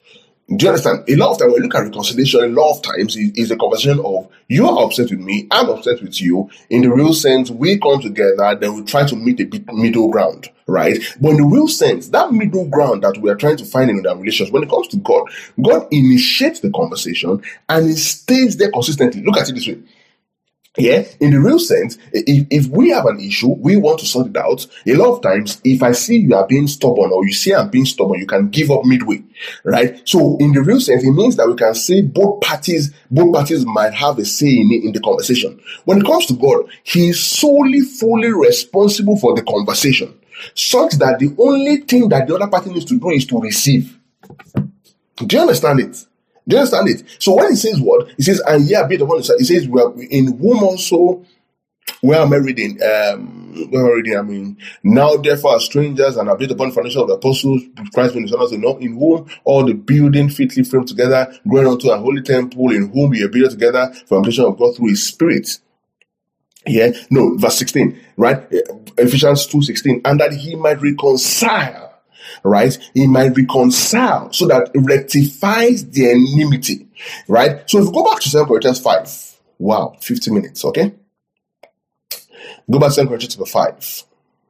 Do you understand? A lot of times when we look at reconciliation, a lot of times it is a conversation of you are upset with me, I'm upset with you. In the real sense, we come together, then we try to meet a bit middle ground, right? But in the real sense, that middle ground that we are trying to find in our relations, when it comes to God, God initiates the conversation and it stays there consistently. Look at it this way. Yeah, in the real sense, if, if we have an issue, we want to sort it out. A lot of times, if I see you are being stubborn or you see I'm being stubborn, you can give up midway, right? So in the real sense, it means that we can say both parties, both parties might have a say in it in the conversation. When it comes to God, he is solely, fully responsible for the conversation, such that the only thing that the other party needs to do is to receive. Do you understand it? Do you understand it? So when he says what? He says, and yeah, bit upon the, he says, we are in whom also, where am I reading? Um, where am I reading? I mean, now therefore are strangers and are built upon the foundation of the apostles, Christ being the Son of the Lord, in whom all the building fitly framed together, growing unto a holy temple, in whom we are built together for the foundation of God through his Spirit. Yeah, no, verse sixteen, right? Ephesians two sixteen, and that he might reconcile. Right, he might reconcile so that it rectifies the enmity. Right, so if we go back to Second Corinthians five, wow, fifty minutes, okay? Go back to Second Corinthians five.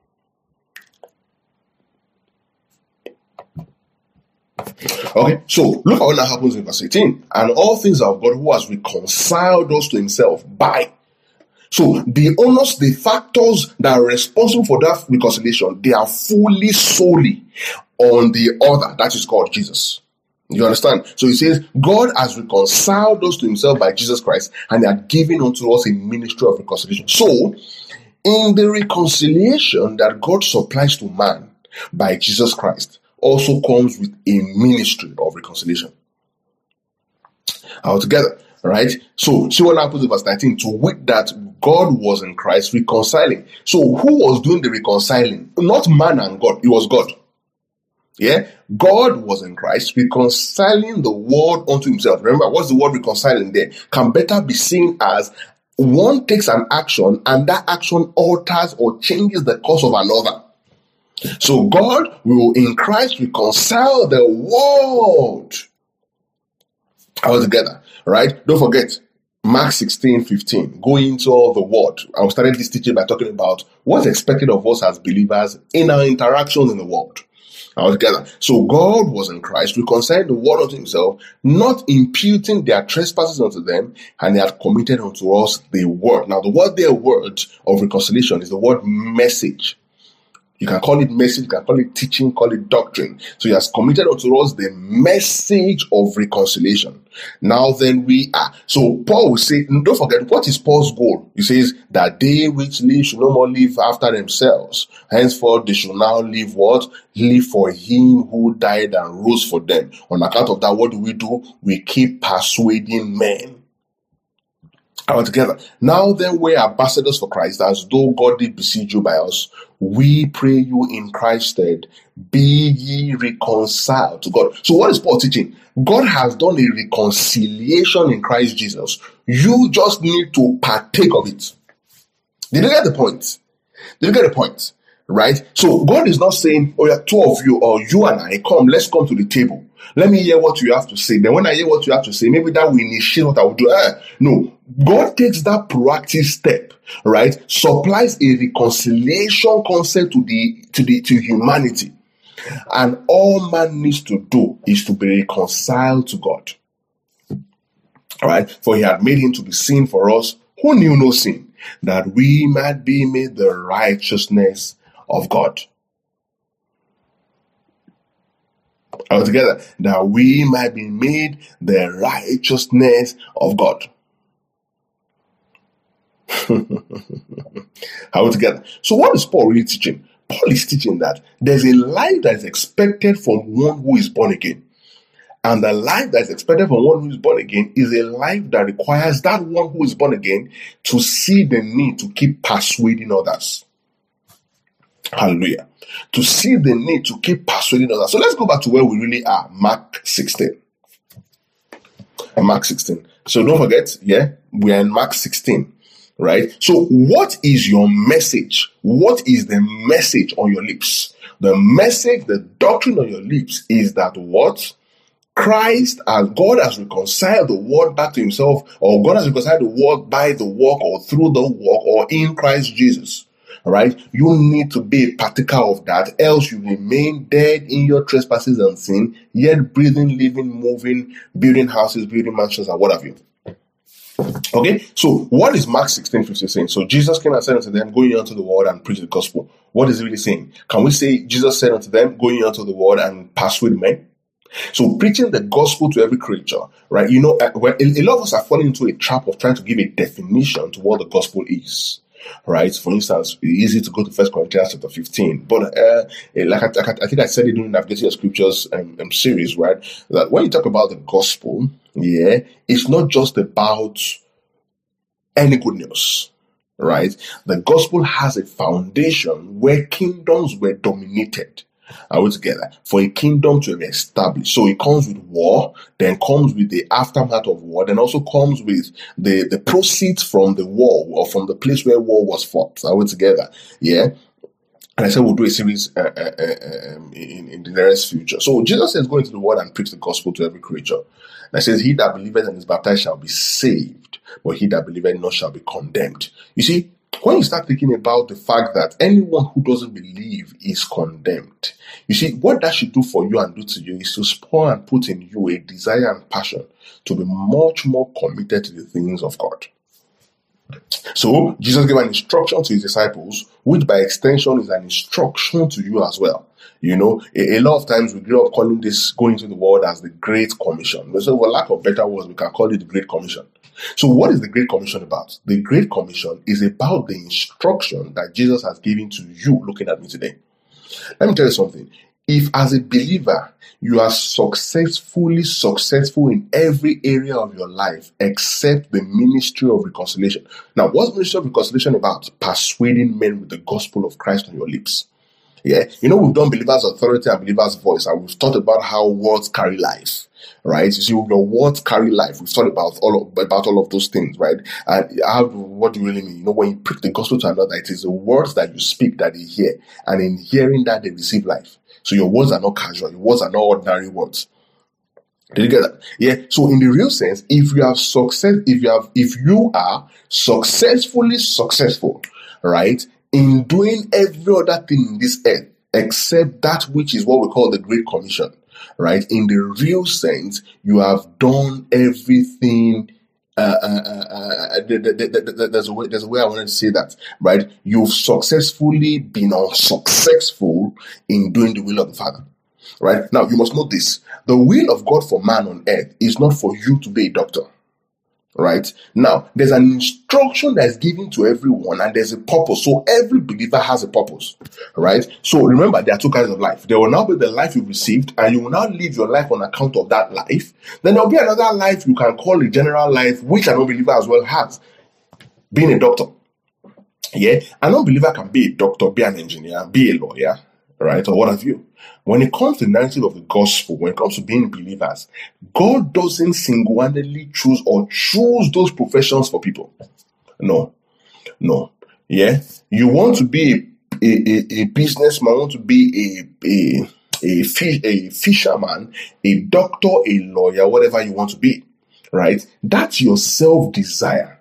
Okay, so look at what now happens in verse eighteen. And all things are of God, who has reconciled us to himself by. So the onus, the factors that are responsible for that reconciliation, they are fully, solely on the other, that is God, Jesus. You understand? So he says, God has reconciled us to himself by Jesus Christ, and he had given unto us a ministry of reconciliation. So, in the reconciliation that God supplies to man by Jesus Christ, also comes with a ministry of reconciliation. Altogether. Right? So, see what happens in verse nineteen. To wit that God was in Christ reconciling. So, who was doing the reconciling? Not man and God. It was God. Yeah, God was in Christ reconciling the world unto himself. Remember, what's the word reconciling there? Can better be seen as one takes an action and that action alters or changes the course of another. So God will in Christ reconcile the world all together, right? Don't forget, Mark sixteen fifteen, go into all the world. I started this teaching by talking about what's expected of us as believers in our interactions in the world. All together. So God was in Christ, reconciling the world unto himself, not imputing their trespasses unto them, and he had committed unto us the word. Now, the word there, word of reconciliation, is the word message. You can call it message, you can call it teaching, call it doctrine. So he has committed unto us the message of reconciliation. Now then we are. So Paul will say, don't forget, what is Paul's goal? He says that they which live should no more live after themselves. Henceforth they should now live what? Live for him who died and rose for them. On account of that, what do we do? We keep persuading men. All together. Now then, we are ambassadors for Christ, as though God did beseech you by us. We pray you in Christ's stead, be ye reconciled to God. So what is Paul teaching? God has done a reconciliation in Christ Jesus. You just need to partake of it. Did you get the point? Did you get the point? Right? So God is not saying, oh yeah, two of you or you and I, come, let's come to the table. Let me hear what you have to say. Then when I hear what you have to say, maybe that will initiate what I will do. Eh, no, God takes that proactive step, right? Supplies a reconciliation concept to the to the to humanity. And all man needs to do is to be reconciled to God. All right? For he had made him to be sin for us who knew no sin, that we might be made the righteousness of God. Altogether, that we might be made the righteousness of God. Altogether. So what is Paul really teaching? Paul is teaching that there's a life that is expected from one who is born again. And the life that is expected from one who is born again is a life that requires that one who is born again to see the need to keep persuading others. Hallelujah. To see the need to keep persuading others. So let's go back to where we really are. Mark sixteen. Mark sixteen. So don't forget, yeah, we are in Mark sixteen, right? So what is your message? What is the message on your lips? The message, the doctrine on your lips is that what? Christ, as God has reconciled the world back to himself, or God has reconciled the world by the work or through the work or in Christ Jesus. All right, you need to be a partaker of that, else you remain dead in your trespasses and sin, yet breathing, living, moving, building houses, building mansions, and what have you. Okay, so what is Mark sixteen fifty saying? So Jesus came and said unto them, go ye unto the world and preach the gospel. What is it really saying? Can we say Jesus said unto them, go ye unto the world and persuade men? So preaching the gospel to every creature, right? You know, a lot of us are falling into a trap of trying to give a definition to what the gospel is. Right. For instance, it's easy to go to First Corinthians chapter fifteen, but uh, like I, I think I said it during Navigating the Scriptures um, um, series, right? That when you talk about the gospel, yeah, it's not just about any good news, right? The gospel has a foundation where kingdoms were dominated. Are we together? For a kingdom to be established. So it comes with war, then comes with the aftermath of war, then also comes with the, the proceeds from the war or from the place where war was fought. Are we together? Yeah. And I said we'll do a series uh, uh, uh, um, in, in the nearest future. So Jesus says, go into the world and preach the gospel to every creature. And it says, he that believeth and is baptized shall be saved, but he that believeth not shall be condemned. You see, when you start thinking about the fact that anyone who doesn't believe is condemned, you see, what that should do for you and do to you is to spur and put in you a desire and passion to be much more committed to the things of God. So, Jesus gave an instruction to his disciples, which by extension is an instruction to you as well. You know, a, a lot of times we grew up calling this going to the world as the Great Commission. So, for lack of better words, we can call it the Great Commission. So what is the Great Commission about? The Great Commission is about the instruction that Jesus has given to you looking at me today. Let me tell you something. If as a believer, you are successfully successful in every area of your life except the ministry of reconciliation. Now, what's ministry of reconciliation about? Persuading men with the gospel of Christ on your lips. Yeah, you know, we've done believers' authority and believers' voice, and we've talked about how words carry life, right? You see, your words carry life. We've talked about all of, about all of those things, right? And how, what do you really mean? You know, when you preach the gospel to another, it is the words that you speak that they hear, and in hearing that, they receive life. So your words are not casual. Your words are not ordinary words. Did you get that? Yeah. So in the real sense, if you have success, if you have, if you are successfully successful, right, in doing every other thing in this earth except that which is what we call the Great Commission, right? In the real sense, you have done everything. Uh, uh, uh, uh, there's a way. There's a way I wanted to say that, right? You've successfully been unsuccessful in doing the will of the Father, right? Now you must know this: the will of God for man on earth is not for you to be a doctor. Right? Now, there's an instruction that is given to everyone, and there's a purpose. So every believer has a purpose. Right? So remember, there are two kinds of life. There will now be the life you received, and you will now live your life on account of that life. Then there will be another life you can call a general life, which an unbeliever as well has. Being a doctor. Yeah? An unbeliever can be a doctor, be an engineer, be a lawyer, right? Or what have you. When it comes to the narrative of the gospel, when it comes to being believers, God doesn't single-handedly choose or choose those professions for people. No. No. Yeah? You want to be a, a, a businessman, want to be a, a, a, fish, a fisherman, a doctor, a lawyer, whatever you want to be. Right? That's your self-desire.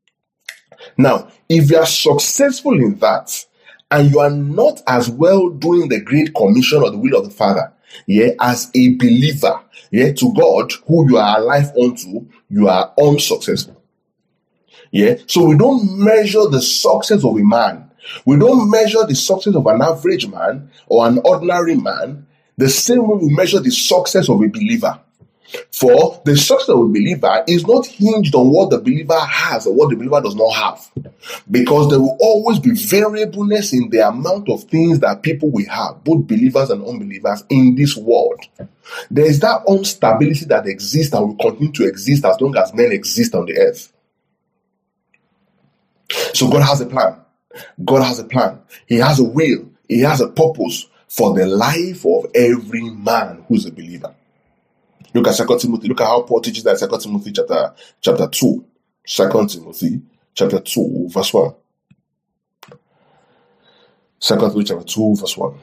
Now, if you are successful in that, and you are not as well doing the Great Commission or the will of the Father, yeah, as a believer, yeah, to God, who you are alive unto, you are unsuccessful. Yeah, so we don't measure the success of a man. We don't measure the success of an average man or an ordinary man the same way we measure the success of a believer. For the success of a believer is not hinged on what the believer has or what the believer does not have. Because there will always be variableness in the amount of things that people will have, both believers and unbelievers, in this world. There is that instability that exists and will continue to exist as long as men exist on the earth. So God has a plan. God has a plan. He has a will. He has a purpose for the life of every man who is a believer. Look at Second Timothy. Look at how Paul teaches that in Second Timothy chapter, chapter two. Second Timothy chapter two, verse one. Second Timothy chapter two, verse one.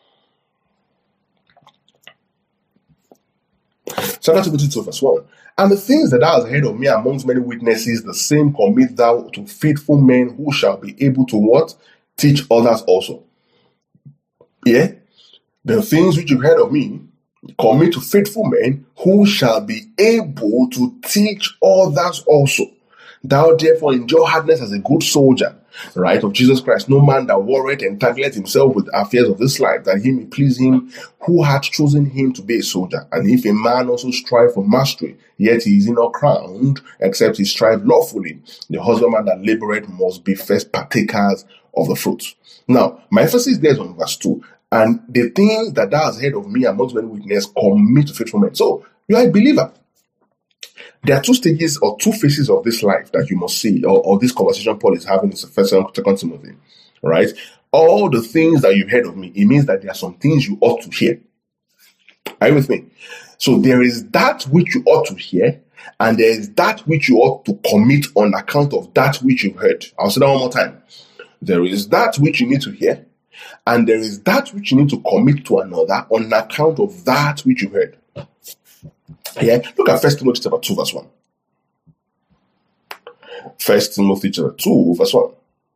Second Timothy two, verse one. And the things that thou hast heard of me amongst many witnesses, the same commit thou to faithful men who shall be able to what? Teach others also. Yeah? The things which you've heard of me, commit to faithful men who shall be able to teach others also. Thou therefore endure hardness as a good soldier, right, of Jesus Christ. No man that warreth entangleth himself with affairs of this life, that he may please him who hath chosen him to be a soldier. And if a man also strive for mastery, yet he is not crowned, except he strive lawfully, the husbandman that laboureth must be first partakers of the fruits. Now, my emphasis there is on verse two. And the things that thou hast heard of me amongst many witnesses, commit to faithful men. So, you are a believer. There are two stages or two phases of this life that you must see, or, or this conversation Paul is having in First and Second Timothy. Right? All the things that you've heard of me, it means that there are some things you ought to hear. Are you with me? So, there is that which you ought to hear, and there is that which you ought to commit on account of that which you've heard. I'll say that one more time. There is that which you need to hear, and there is that which you need to commit to another on account of that which you heard. Yeah, look at First Timothy chapter two, verse one. First Timothy chapter two, verse one.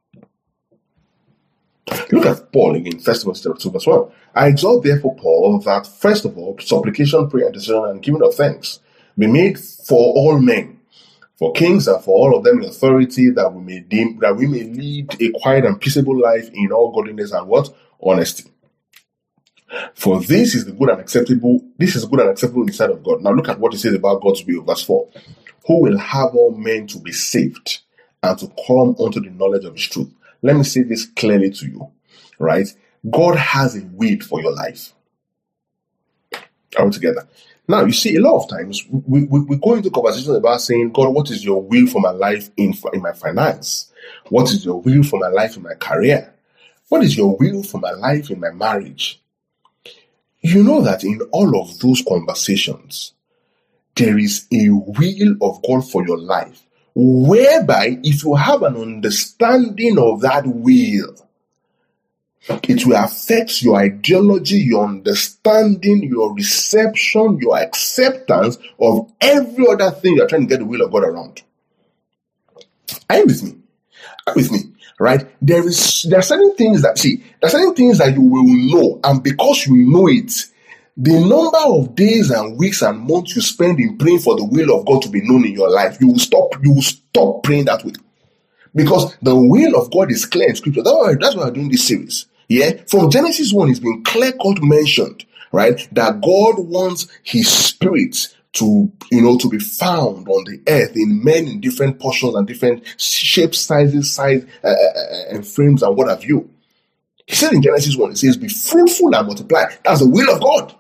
Look at Paul again, First Timothy chapter two, verse one. I exhort therefore, Paul, that first of all, supplication, prayer, intercession, and giving of thanks be made for all men, for kings and for all of them in authority, that we may deem, that we may lead a quiet and peaceable life in all godliness and what? Honesty. For this is the good and acceptable, this is good and acceptable in the sight of God. Now look at what he says about God's will, verse four. Who will have all men to be saved and to come unto the knowledge of his truth. Let me say this clearly to you, right? God has a will for your life. Are we together? Now, you see, a lot of times we, we, we go into conversations about saying, God, what is your will for my life in, in my finance? What is your will for my life in my career? What is your will for my life in my marriage? You know that in all of those conversations, there is a will of God for your life, whereby if you have an understanding of that will, it will affect your ideology, your understanding, your reception, your acceptance of every other thing you're trying to get the will of God around. Are you with me? Are you with me? Right? There is there are certain things that see, there are certain things that you will know, and because you know it, the number of days and weeks and months you spend in praying for the will of God to be known in your life, you will stop, you will stop praying that way. Because the will of God is clear in scripture. That's why, that's why we're doing this series. Yeah, from Genesis one, it's been clear-cut mentioned, right, that God wants His Spirit to, you know, to be found on the earth in men in different portions and different shapes, sizes, size, uh, uh, and frames, and what have you. He said in Genesis one, it says, "Be fruitful and multiply." That's the will of God.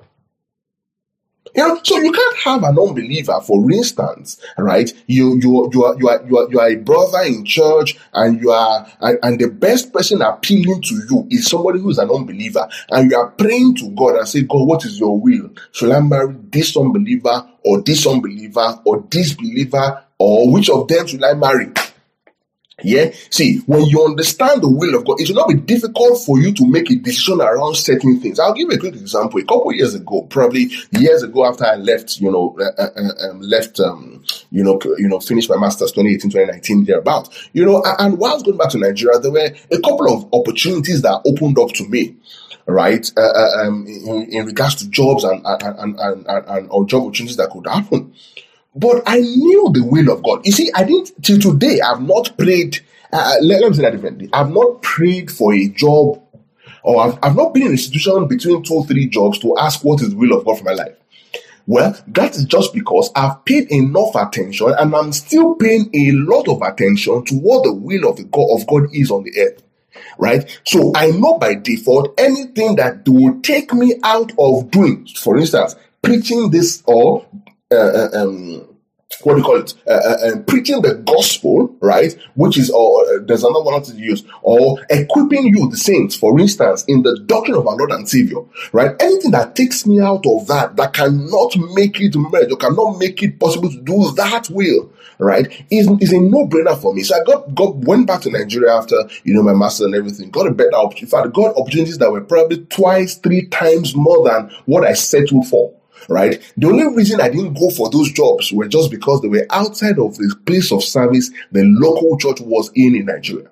You know, so you can't have an unbeliever, for instance, right? You you you are you are you are, you are a brother in church, and you are and, and the best person appealing to you is somebody who is an unbeliever, and you are praying to God and say, "God, what is your will? Should I marry this unbeliever or this unbeliever or this believer, or which of them should I marry?" Yeah, see, when you understand the will of God, it will not be difficult for you to make a decision around certain things. I'll give you a quick example. A couple of years ago, probably years ago, after I left, you know, uh, uh, um, left, um, you know, you know, finished my master's twenty eighteen, twenty nineteen, thereabout. You know, and while I was going back to Nigeria, there were a couple of opportunities that opened up to me. Right, uh, uh, um, in, in regards to jobs and and, and and and and or job opportunities that could happen. But I knew the will of God. You see, I didn't, till today, I've not prayed, uh, let, let me say that differently. I've not prayed for a job, or I've, I've not been in an institution between two or three jobs to ask what is the will of God for my life. Well, that is just because I've paid enough attention, and I'm still paying a lot of attention to what the will of, the God, of God is on the earth. Right? So I know by default anything that will take me out of doing, for instance, preaching this or Uh, um, what do you call it? Uh, uh, uh, preaching the gospel, right? Which is, or uh, there's another one to use, or equipping you, the saints, for instance, in the doctrine of our Lord and Savior, right? Anything that takes me out of that, that cannot make it merge, or cannot make it possible to do that will, right, is, is a no-brainer for me. So I got, got went back to Nigeria after, you know, my master and everything, got a better opportunity. In fact, got opportunities that were probably twice, three times more than what I settled for. Right? The only reason I didn't go for those jobs were just because they were outside of the place of service the local church was in in Nigeria.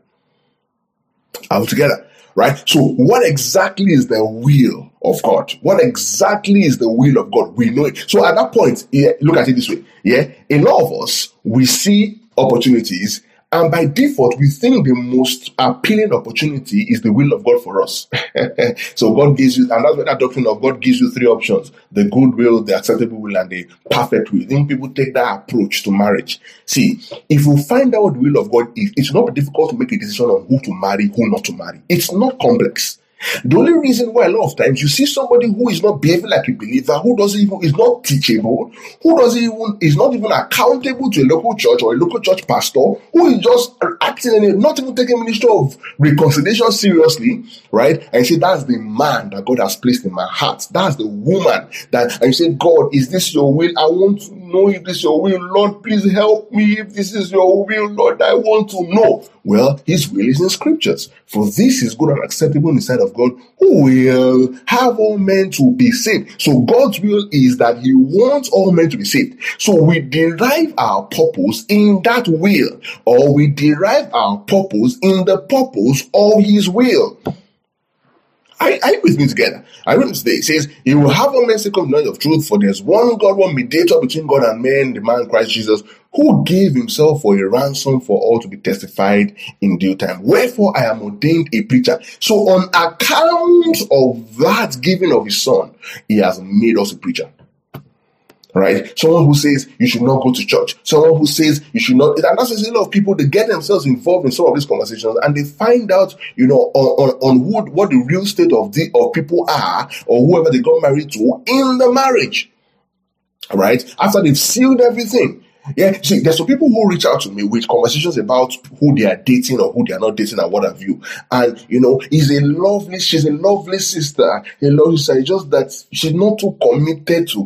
Altogether, right? So what exactly is the will of God? What exactly is the will of God? We know it. So at that point, yeah, look at it this way. Yeah, a lot of us, we see opportunities, and by default, we think the most appealing opportunity is the will of God for us. So God gives you, and that's why that doctrine of God gives you three options: the good will, the acceptable will, and the perfect will. Then people take that approach to marriage. See, if you find out what the will of God is, it's not difficult to make a decision on who to marry, who not to marry. It's not complex. The only reason why a lot of times you see somebody who is not behaving like a believer, who doesn't even, is not teachable, who doesn't even, is not even accountable to a local church or a local church pastor, who is just acting and not even taking ministry of reconciliation seriously, right? And you say, that's the man that God has placed in my heart. That's the woman that, and you say, God, is this your will? I want to know if this is your will. Lord, please help me. If this is your will, Lord, I want to know. Well, His will is in scriptures. For this is good and acceptable in the sight of God, who will have all men to be saved. So God's will is that He wants all men to be saved. So we derive our purpose in that will, or we derive our purpose in the purpose of His will. Are, are you with me together? I read today. It says, He will have all men come to the knowledge of truth, for there's one God, one mediator between God and men, the man Christ Jesus, who gave Himself for a ransom for all to be testified in due time. Wherefore I am ordained a preacher. So on account of that giving of His Son, He has made us a preacher. Right? Someone who says you should not go to church. Someone who says you should not. And that's a lot of people, they get themselves involved in some of these conversations, and they find out, you know, on, on, on what, what the real state of the of people are, or whoever they got married to in the marriage. Right? After they've sealed everything. Yeah, see, there's some people who reach out to me with conversations about who they are dating or who they are not dating and what have you. And, you know, is a lovely, she's a lovely sister, a lovely sister, it's just that she's not too committed to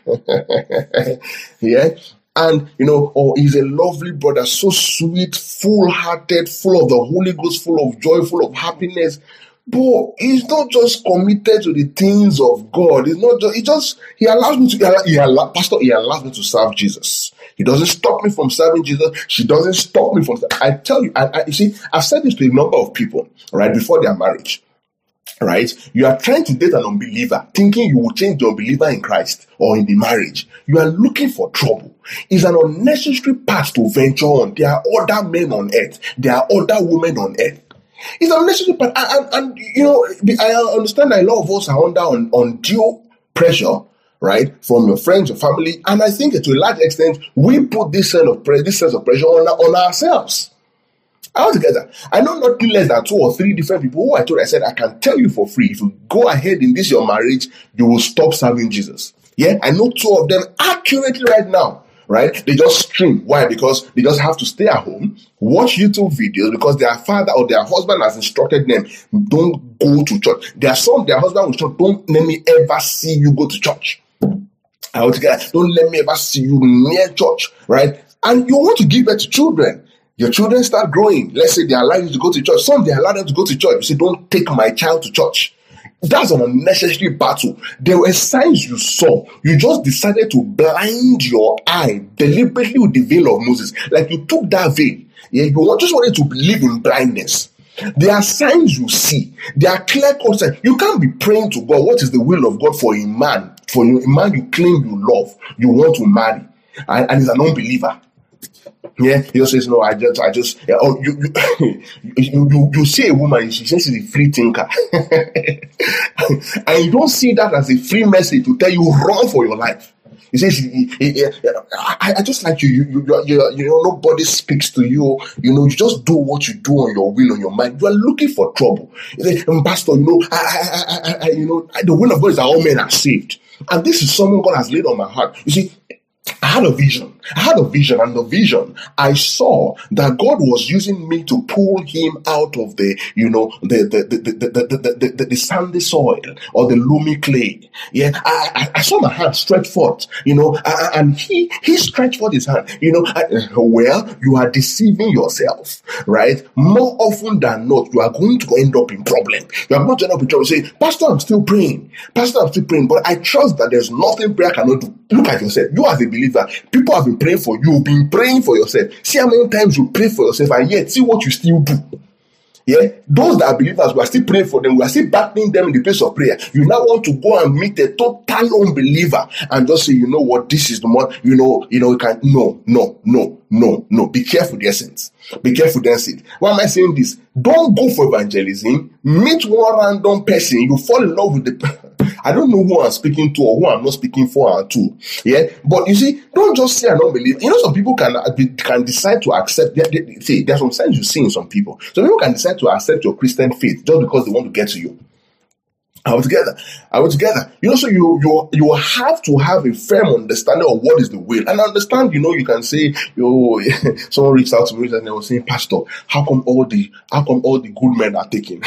God. Yeah. And, you know, or he's a lovely brother, so sweet, full-hearted, full of the Holy Ghost, full of joy, full of happiness. But he's not just committed to the things of God. He's not just, he just, he allows me to, he allow, Pastor, he allows me to serve Jesus. He doesn't stop me from serving Jesus. She doesn't stop me from, I tell you, I, I, you see, I've said this to a number of people, right, before their marriage. Right? You are trying to date an unbeliever, thinking you will change the unbeliever in Christ or in the marriage. You are looking for trouble. It's an unnecessary path to venture on. There are other men on earth. There are other women on earth. It's an unnecessary path. And, and, and you know, I understand that a lot of us are under un, undue pressure, right, from your friends, your family. And I think to a large extent, we put this sense of pressure, this sense of pressure on, on ourselves. Altogether, I know nothing less than two or three different people who I told, I said, I can tell you for free, if you go ahead in this your marriage, you will stop serving Jesus. Yeah, I know two of them accurately right now, right? They just stream. Why? Because they just have to stay at home, watch YouTube videos because their father or their husband has instructed them, don't go to church. There are some, their husband will say, don't let me ever see you go to church. Altogether, don't let me ever see you near church, right? And you want to give birth to children. Your children start growing. Let's say they allow you to go to church. Some, they allow them to go to church. You say, don't take my child to church. That's an unnecessary battle. There were signs you saw. You just decided to blind your eye deliberately with the veil of Moses. Like you took that veil. Yeah, you just wanted to live in blindness. There are signs you see. There are clear-cut signs. You can't be praying to God. What is the will of God for a man? For a man you claim you love, you want to marry, and, and he's an unbeliever. Yeah, he just says, no, I just, I just, yeah, oh, you, you, you, you, you see a woman, she says she's a free thinker. And you don't see that as a free message to tell you run for your life. He says, I, I just like you, you, you, you, you know, nobody speaks to you, you know, you just do what you do on your will, on your mind. You are looking for trouble. You say, Pastor, you know, I, I, I, I, you know, the will of God is that all men are saved. And this is something God has laid on my heart. You see, I had a vision. I had a vision, and the vision, I saw that God was using me to pull him out of the, you know, the the the the the, the, the, the, the sandy soil or the loamy clay. Yeah, I, I, I saw my hand stretch forth, you know, and he he stretched forth his hand. You know, I, well, you are deceiving yourself, right? More often than not, you are going to end up in problem. You are going to end up in trouble. Say, Pastor, I'm still praying. Pastor, I'm still praying, but I trust that there's nothing prayer cannot do. Look at yourself. You as a believer, people have been praying for you, been praying for yourself. See how many times you pray for yourself, and yet see what you still do. Yeah, those that are believers, we are still praying for them. We are still battling them in the place of prayer. You now want to go and meet a total unbeliever and just say, you know what, this is the one. You know, you know, you can. No, no, no, no, no. Be careful, dear saints. Be careful, dear saints. Why am I saying this? Don't go for evangelism. Meet one random person. You fall in love with the. I don't know who I'm speaking to or who I'm not speaking for and to. Yeah, but you see, don't just say I don't believe. You know, some people can can decide to accept. They, they, see, there are some signs you see in some people. Some people can decide to accept your Christian faith just because they want to get to you. Are we together? Are we together? You know, so you you you have to have a firm understanding of what is the will. And understand, you know, you can say, yo, someone reached out to me and they were saying, Pastor, how come all the how come all the good men are taken?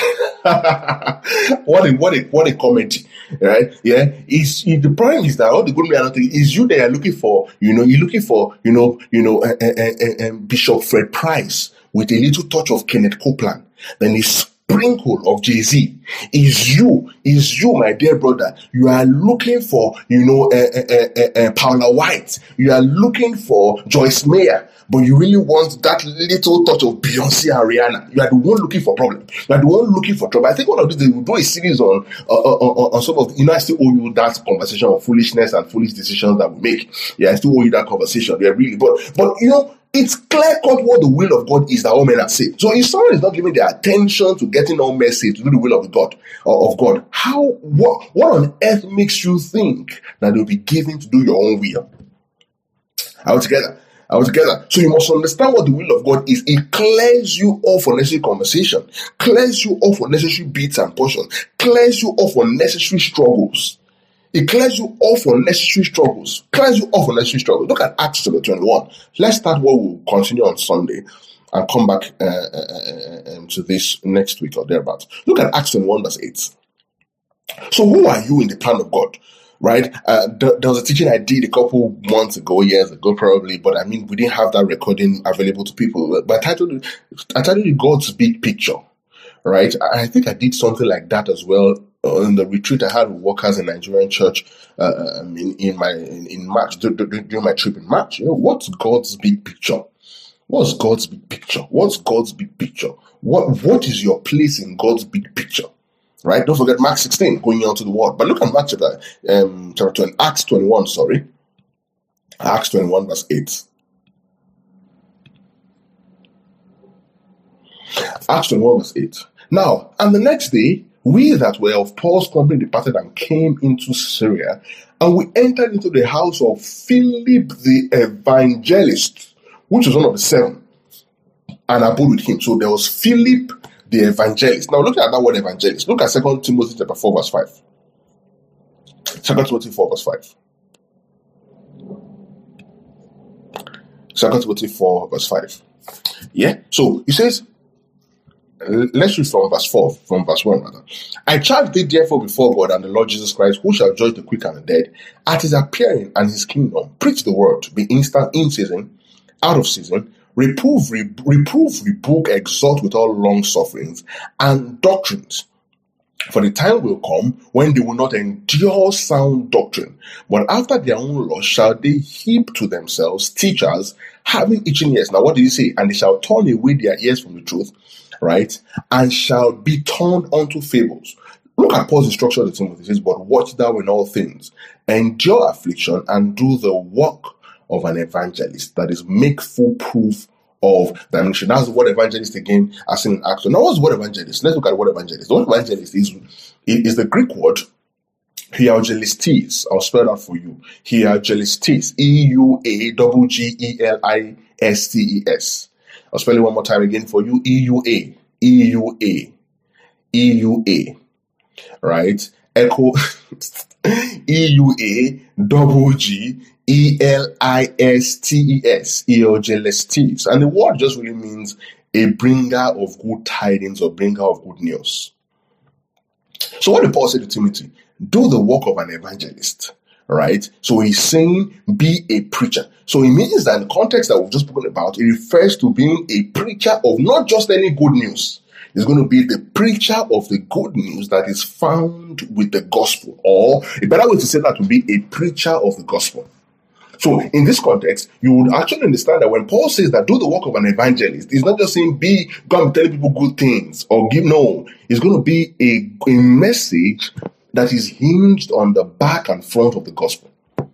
what a what a what a comment, right? Yeah. Is the problem is that all the good men are taken. Is you that are looking for, you know, you're looking for, you know, you know, uh, uh, uh, uh, Bishop Fred Price with a little touch of Kenneth Copeland. Then he's sprinkle of Jay-Z. Is you, is you, my dear brother. You are looking for, you know, uh, uh, uh, uh, Paula White. You are looking for Joyce Meyer, but you really want that little touch of Beyonce and Rihanna. You are the one looking for problem. You are the one looking for trouble. I think one of these, they will do a series on, uh, on, on some of, you know, I still owe you that conversation of foolishness and foolish decisions that we make. Yeah, I still owe you that conversation. Yeah, really. But, but, you know, it's clear-cut what the will of God is that all men are saved. So if someone is not giving their attention to getting all men saved to do the will of God, or of God, how, what, what on earth makes you think that they'll be given to do your own will? Are we together? Are we together? So you must understand what the will of God is. It clears you off unnecessary conversation, clears you off unnecessary beats and portions, clears you off unnecessary struggles. It clears you off unnecessary struggles. Clears you off unnecessary struggles. Look at Acts chapter twenty-one. Let's start where we'll continue on Sunday and come back uh, uh, uh, to this next week or thereabouts. Look at Acts twenty-one verse eight. So who are you in the plan of God? Right? Uh, there, there was a teaching I did a couple months ago, years ago probably, but I mean, we didn't have that recording available to people. But I titled, I titled it God's Big Picture, right? I think I did something like that as well on the retreat I had with workers in Nigerian church uh, in, in my in, in March, during my trip in March. You know, what's God's big picture? What's God's big picture? What's God's big picture? What What is your place in God's big picture? Right? Don't forget Mark sixteen, going on to the word. But look at Mark chapter, um, chapter twenty, Acts twenty-one, sorry. Acts twenty-one, verse eight. Acts twenty-one, verse eight. Now, and the next day, we that were of Paul's company departed and came into Syria, and we entered into the house of Philip the evangelist, which was one of the seven, and abode with him. So there was Philip the evangelist. Now look at that word evangelist. Look at Second Timothy chapter four, verse five. Second Timothy four, verse five. Second Timothy four, verse five. Yeah. So he says, let's read from verse four, from verse one rather. I charge thee therefore before God and the Lord Jesus Christ, who shall judge the quick and the dead, at his appearing and his kingdom. Preach the word, be instant, in season, out of season. Reprove, re- reprove, rebuke, exhort with all long sufferings and doctrines. For the time will come when they will not endure sound doctrine, but after their own lust shall they heap to themselves teachers having itching ears. Now what did he say? And they shall turn away their ears from the truth, right? And shall be turned unto fables. Look at Paul's instruction to Timothy. He says, but watch thou in all things, endure affliction, and do the work of an evangelist, that is, make full proof of the mission. That's the word evangelist again, as in Acts. Now, what's the word evangelist? Let's look at the word evangelist. The word evangelist is, is the Greek word euangelistes. I'll spell that for you. Euangelistes. E U A G G E L I S T E S. I'll spell it one more time again for you. E U A. E U A. E U A. Right? Echo. E U A double G E L I S T E S, euangelistes. And the word just really means a bringer of good tidings or bringer of good news. So what did Paul say to Timothy? Do the work of an evangelist, right? So he's saying be a preacher. So it means that in the context that we've just spoken about, it refers to being a preacher of not just any good news. It's going to be the preacher of the good news that is found with the gospel. Or a better way to say that would be a preacher of the gospel. So in this context, you would actually understand that when Paul says that do the work of an evangelist, he's not just saying be, go and tell people good things or give, no. It's going to be a, a message that is hinged on the back and front of the gospel.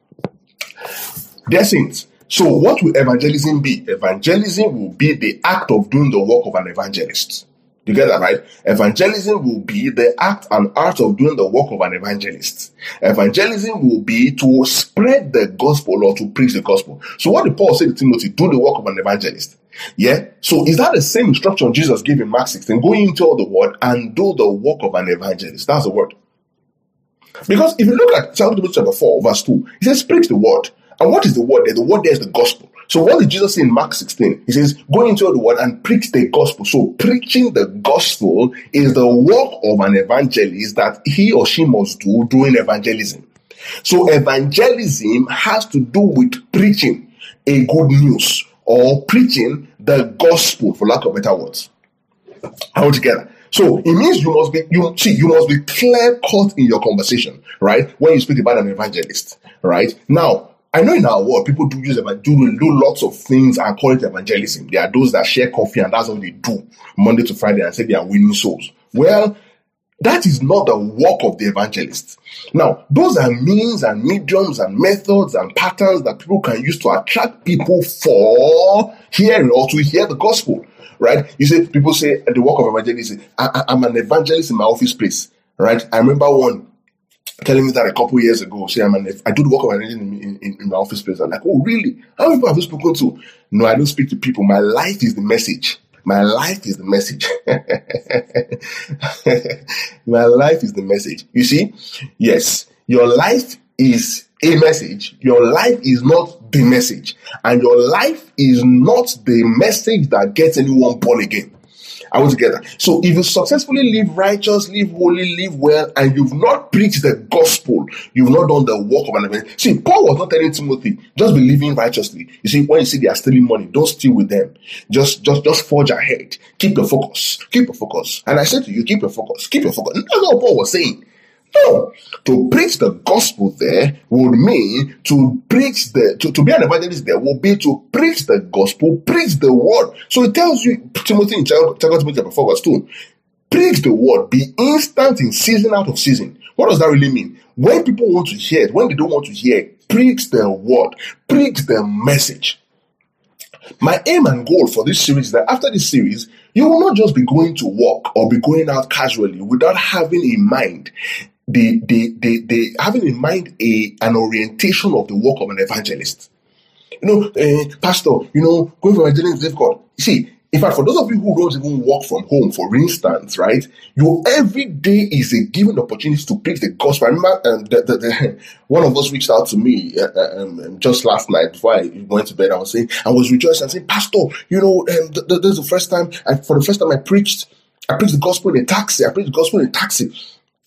Dear saints, so what will evangelism be? Evangelism will be the act of doing the work of an evangelist. You get that, right? Evangelism will be the act and art of doing the work of an evangelist. Evangelism will be to spread the gospel or to preach the gospel. So what did Paul say to Timothy? Do the work of an evangelist. Yeah? So is that the same instruction Jesus gave in Mark sixteen? Go into all the word and do the work of an evangelist. That's the word. Because if you look at Second Timothy chapter four, verse two, he says, preach the word. And what is the word there? The word there is the gospel. So what did Jesus say in Mark sixteen? He says, go into the word and preach the gospel. So preaching the gospel is the work of an evangelist that he or she must do doing evangelism. So evangelism has to do with preaching a good news or preaching the gospel, for lack of better words. Altogether. So it means you must be, you see, you must be clear cut in your conversation, right? When you speak about an evangelist, right? Now, I know in our world, people do use do, do lots of things and call it evangelism. There are those that share coffee and that's what they do Monday to Friday and say they are winning souls. Well, that is not the work of the evangelist. Now, those are means and mediums and methods and patterns that people can use to attract people for hearing or to hear the gospel, right? You say, people say the work of evangelism, I, I, I'm an evangelist in my office place, right? I remember one telling me that a couple years ago, say I'm an, I do the work of an agent in, in, in my office place. I'm like, oh, really? How many people have you spoken to? No, I don't speak to people. My life is the message. My life is the message. My life is the message. You see? Yes. Your life is a message. Your life is not the message. And your life is not the message that gets anyone born again. I want to get that. So if you successfully live righteous, live holy, live well, and you've not preached the gospel, you've not done the work of an evangelist. See, Paul was not telling Timothy, just be living righteously. You see, when you see they are stealing money, don't steal with them. Just, just, just forge ahead. Keep your focus. Keep your focus. And I said to you, keep your focus. Keep your focus. That's what Paul was saying. No, to preach the gospel there would mean to preach the, to, to be an evangelist there will be to preach the gospel, preach the word. So it tells you, Timothy in Second Timothy chapter four verse two, preach the word, be instant in season, out of season. What does that really mean? When people want to hear it, when they don't want to hear it, preach the word, preach the message. My aim and goal for this series is that after this series, you will not just be going to work or be going out casually without having in mind the, the, the, the having in mind a an orientation of the work of an evangelist. You know, uh, pastor, you know, going for evangelism is difficult. You see, in fact, for those of you who don't even work from home, for instance, right, you every day is a given opportunity to preach the gospel. I remember um, the, the, the, one of us reached out to me uh, um, just last night before I went to bed. I was saying, I was rejoicing and saying, Pastor, you know, um, th- th- this is the first time, I, for the first time I preached, I preached the gospel in a taxi. I preached the gospel in a taxi.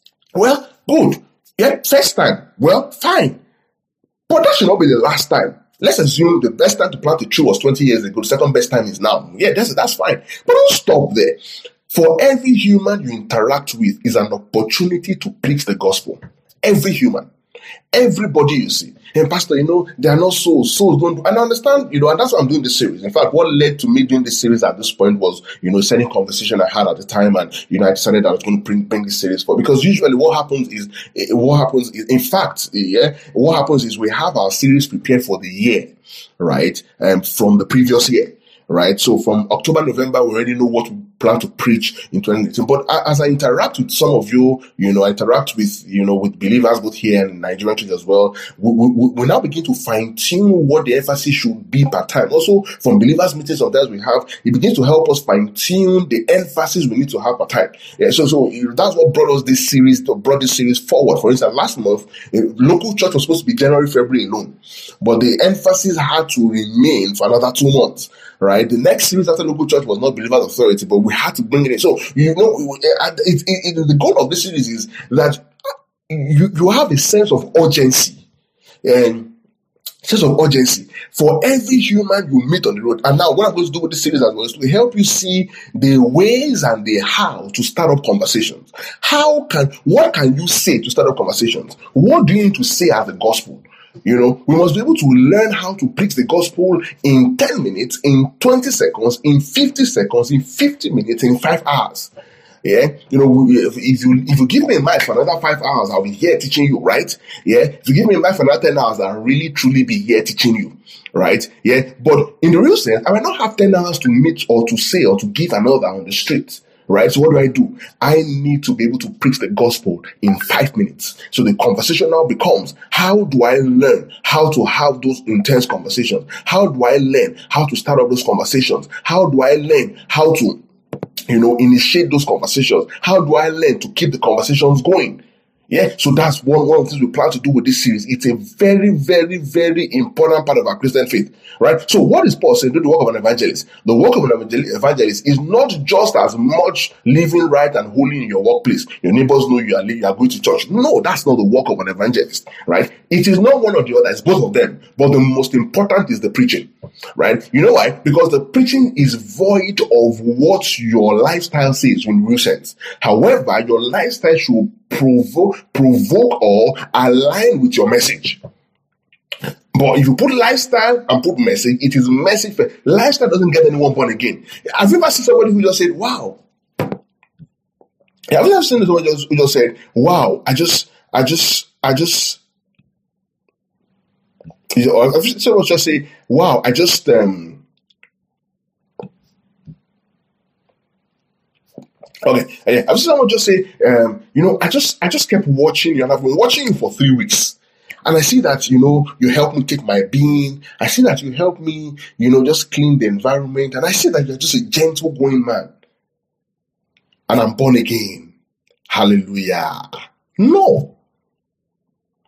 Well, good. Yeah, first time. Well, fine. But that should not be the last time. Let's assume the best time to plant a tree was twenty years ago. The second best time is now. Yeah, that's, that's fine. But don't stop there. For every human you interact with is an opportunity to preach the gospel. Every human. Everybody you see. And Pastor, you know, they are not souls. Souls don't. And I understand, you know, and that's why I'm doing this series. In fact, what led to me doing this series at this point was, you know, certain conversation I had at the time. And, you know, I decided I was going to bring, bring this series for, because usually what happens is, what happens is, in fact, yeah, what happens is we have our series prepared for the year, right? Um, from the previous year. Right, so from October, November, we already know what we plan to preach in twenty eighteen. But as I interact with some of you, you know, I interact with, you know, with believers both here and Nigerian church as well, we, we, we now begin to fine tune what the emphasis should be per time. Also, from believers meetings sometimes we have, it begins to help us fine tune the emphasis we need to have per time. Yeah, so so that's what brought us this series, brought this series forward. For instance, last month, a local church was supposed to be January, February alone, but the emphasis had to remain for another two months. Right, the next series after local church was not Believers Authority, but we had to bring it in. So you know, it, it, it, the goal of this series is that you you have a sense of urgency, and sense of urgency for every human you meet on the road. And now, what I'm going to do with this series as well is to help you see the ways and the how to start up conversations. How can what can you say to start up conversations? What do you need to say as the gospel? You know, we must be able to learn how to preach the gospel in ten minutes, in twenty seconds, in fifty seconds, in fifty minutes, in five hours. Yeah, you know, if you if you give me a mic for another five hours, I'll be here teaching you, right? Yeah, if you give me a mic for another ten hours, I'll really truly be here teaching you, right? Yeah, but in the real sense, I might not have ten hours to meet or to say or to give another on the street. Right? So what do I do? I need to be able to preach the gospel in five minutes. So the conversation now becomes, how do I learn how to have those intense conversations? How do I learn how to start up those conversations? How do I learn how to, you know, initiate those conversations? How do I learn to keep the conversations going? Yeah, so that's one, one of the things we plan to do with this series. It's a very, very, very important part of our Christian faith, right? So what is Paul saying? Do the work of an evangelist. The work of an evangelist is not just as much living right and holy in your workplace. Your neighbors know you are, you are going to church. No, that's not the work of an evangelist, right? It is not one or the other. It's both of them. But the most important is the preaching, right? You know why? Because the preaching is void of what your lifestyle says in real sense. However, your lifestyle should provoke, provoke or align with your message. But if you put lifestyle and put message, it is message first. Lifestyle doesn't get anyone born again. Have you ever seen somebody who just said, wow? Have you ever seen someone who just, who just said, wow, I just, I just, I just, you know, have you seen someone just say, wow, I just, um, Okay, yeah. I've seen someone just say, um, you know, I just, I just kept watching you, and I've been watching you for three weeks, and I see that, you know, you help me take my bean. I see that you help me, you know, just clean the environment, and I see that you're just a gentle going man, and I'm born again. Hallelujah. No,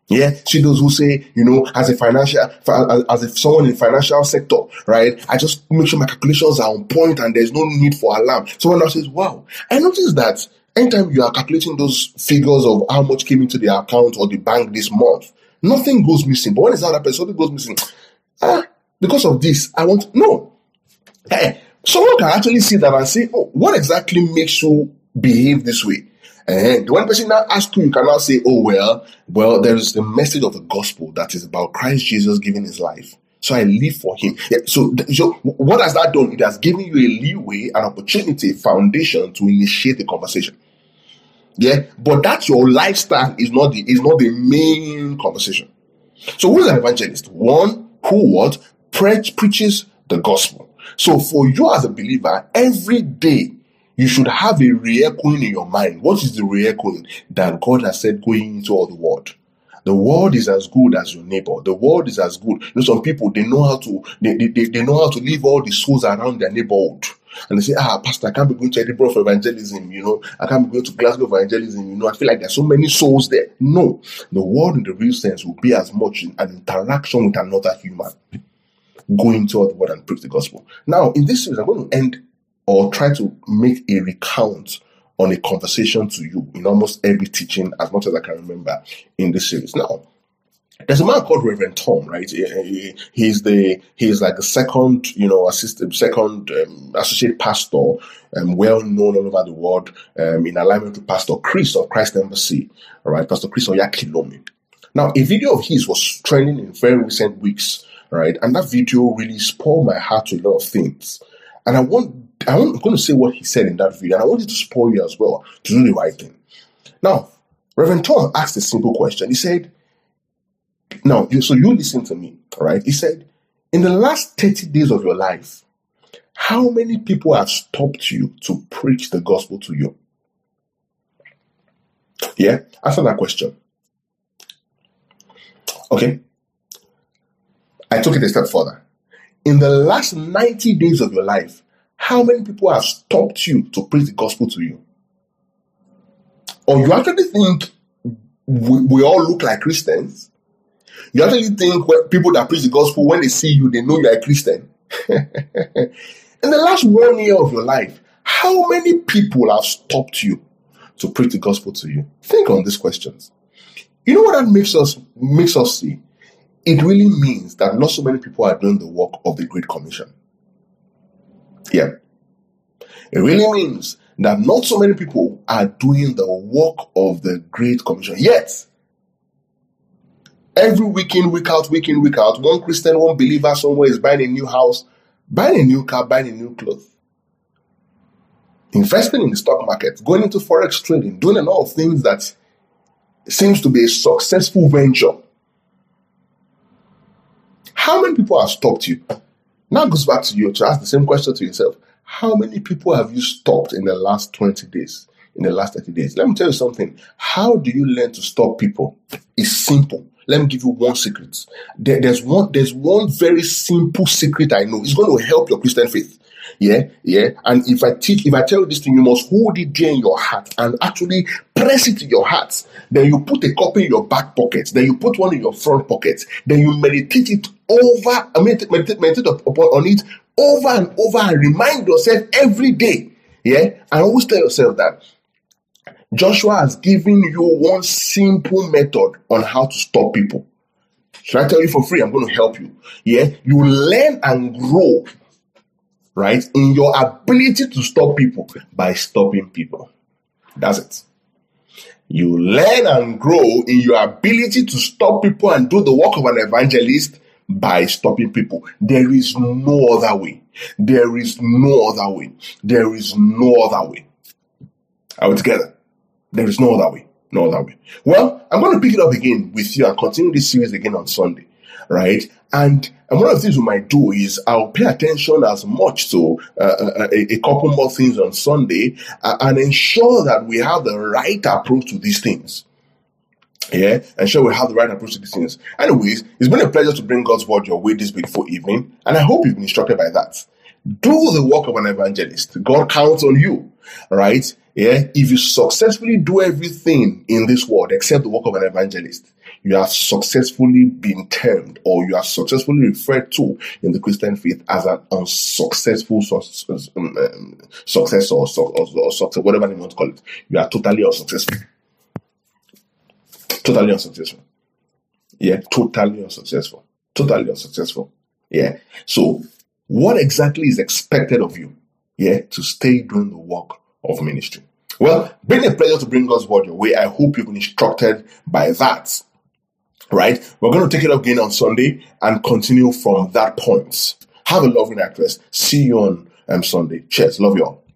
Yeah, see those who say, you know, as a financial, as if someone in the financial sector, right? I just make sure my calculations are on point and there's no need for alarm. Someone else says, wow, I noticed that anytime you are calculating those figures of how much came into the account or the bank this month, nothing goes missing. But when it's other person, something goes missing. Ah, because of this, I want, no. Hey, someone can actually see that and say, oh, what exactly makes you behave this way? And when person now asks you, you can now say, oh, well, well, there is the message of the gospel that is about Christ Jesus giving his life. So I live for him. Yeah, so, so what has that done? It has given you a leeway, an opportunity, a foundation to initiate the conversation. Yeah, but that your lifestyle is not the is not the main conversation. So who is an evangelist? One who what? Pre- preaches the gospel. So for you as a believer, every day, you should have a re-echoing in your mind. What is the re-echoing? That God has said going into all the world. The world is as good as your neighbor. The world is as good. You know, some people, they know how to, they, they, they know how to leave all the souls around their neighborhood. And they say, ah, Pastor, I can't be going to Edinburgh for evangelism, you know. I can't be going to Glasgow for evangelism, you know. I feel like there's so many souls there. No. The world in the real sense will be as much an interaction with another human. Going to all the world and preach the gospel. Now, in this series, I'm going to end or try to make a recount on a conversation to you in almost every teaching, as much as I can remember in this series. Now, there's a man called Reverend Tom, right? He, he's the he's like the second, you know, assistant, second um, associate pastor, um, well known all over the world, um, in alignment to Pastor Chris of Christ Embassy, all right? Pastor Chris Oyakhilome. Now, a video of his was trending in very recent weeks, right? And that video really spoiled my heart to a lot of things. And I want, I want, I'm going to say what he said in that video, and I want it to spoil you as well, to do the right thing. Now, Reverend Tom asked a simple question. He said, now, you, so you listen to me, all right? He said, in the last thirty days of your life, how many people have stopped you to preach the gospel to you? Yeah, answer that question. Okay. I took it a step further. In the last ninety days of your life, how many people have stopped you to preach the gospel to you? Or you actually think we, we all look like Christians? You actually think when people that preach the gospel, when they see you, they know you're a Christian? In the last one year of your life, how many people have stopped you to preach the gospel to you? Think on these questions. You know what that makes us makes us see? It really means that not so many people are doing the work of the Great Commission. Yeah. It really means that not so many people are doing the work of the Great Commission. Yet, every week in, week out, week in, week out, one Christian, one believer somewhere is buying a new house, buying a new car, buying a new clothes, investing in the stock market, going into forex trading, doing a lot of things that seems to be a successful venture. How many people have stopped you? Now it goes back to you to ask the same question to yourself. How many people have you stopped in the last twenty days, in the last thirty days? Let me tell you something. How do you learn to stop people? It's simple. Let me give you one secret. There, there's one, there's one very simple secret I know. It's going to help your Christian faith. Yeah, yeah. And if I teach, if I tell you this thing, you must hold it there in your heart and actually press it in your heart. Then you put a copy in your back pocket. Then you put one in your front pocket. Then you meditate it over, I mean, meditate, meditate upon on it over and over and remind yourself every day. Yeah. And always tell yourself that Joshua has given you one simple method on how to stop people. Should I tell you for free? I'm going to help you. Yeah. You learn and grow, right, in your ability to stop people by stopping people. That's it. You learn and grow in your ability to stop people and do the work of an evangelist by stopping people. There is no other way. There is no other way. There is no other way. Are we together? There is no other way. No other way. Well, I'm going to pick it up again with you and continue this series again on Sunday, right? And, and one of the things we might do is I'll pay attention as much to uh, a, a couple more things on Sunday uh, and ensure that we have the right approach to these things. Yeah, ensure we have the right approach to these things. Anyways, it's been a pleasure to bring God's word your way this beautiful evening, and I hope you've been instructed by that. Do the work of an evangelist. God counts on you, right? Yeah, if you successfully do everything in this world except the work of an evangelist, you have successfully been termed, or you are successfully referred to in the Christian faith as an unsuccessful su- um, um, success or, or, or success, whatever you want to call it. You are totally unsuccessful. Totally unsuccessful. Yeah, totally unsuccessful. Totally unsuccessful. Yeah. So, what exactly is expected of you? Yeah, to stay doing the work of ministry. Well, been a pleasure to bring God's word your way. I hope you've been instructed by that. Right? We're going to take it up again on Sunday and continue from that point. Have a lovely night rest. See you on um, Sunday. Cheers. Love you all.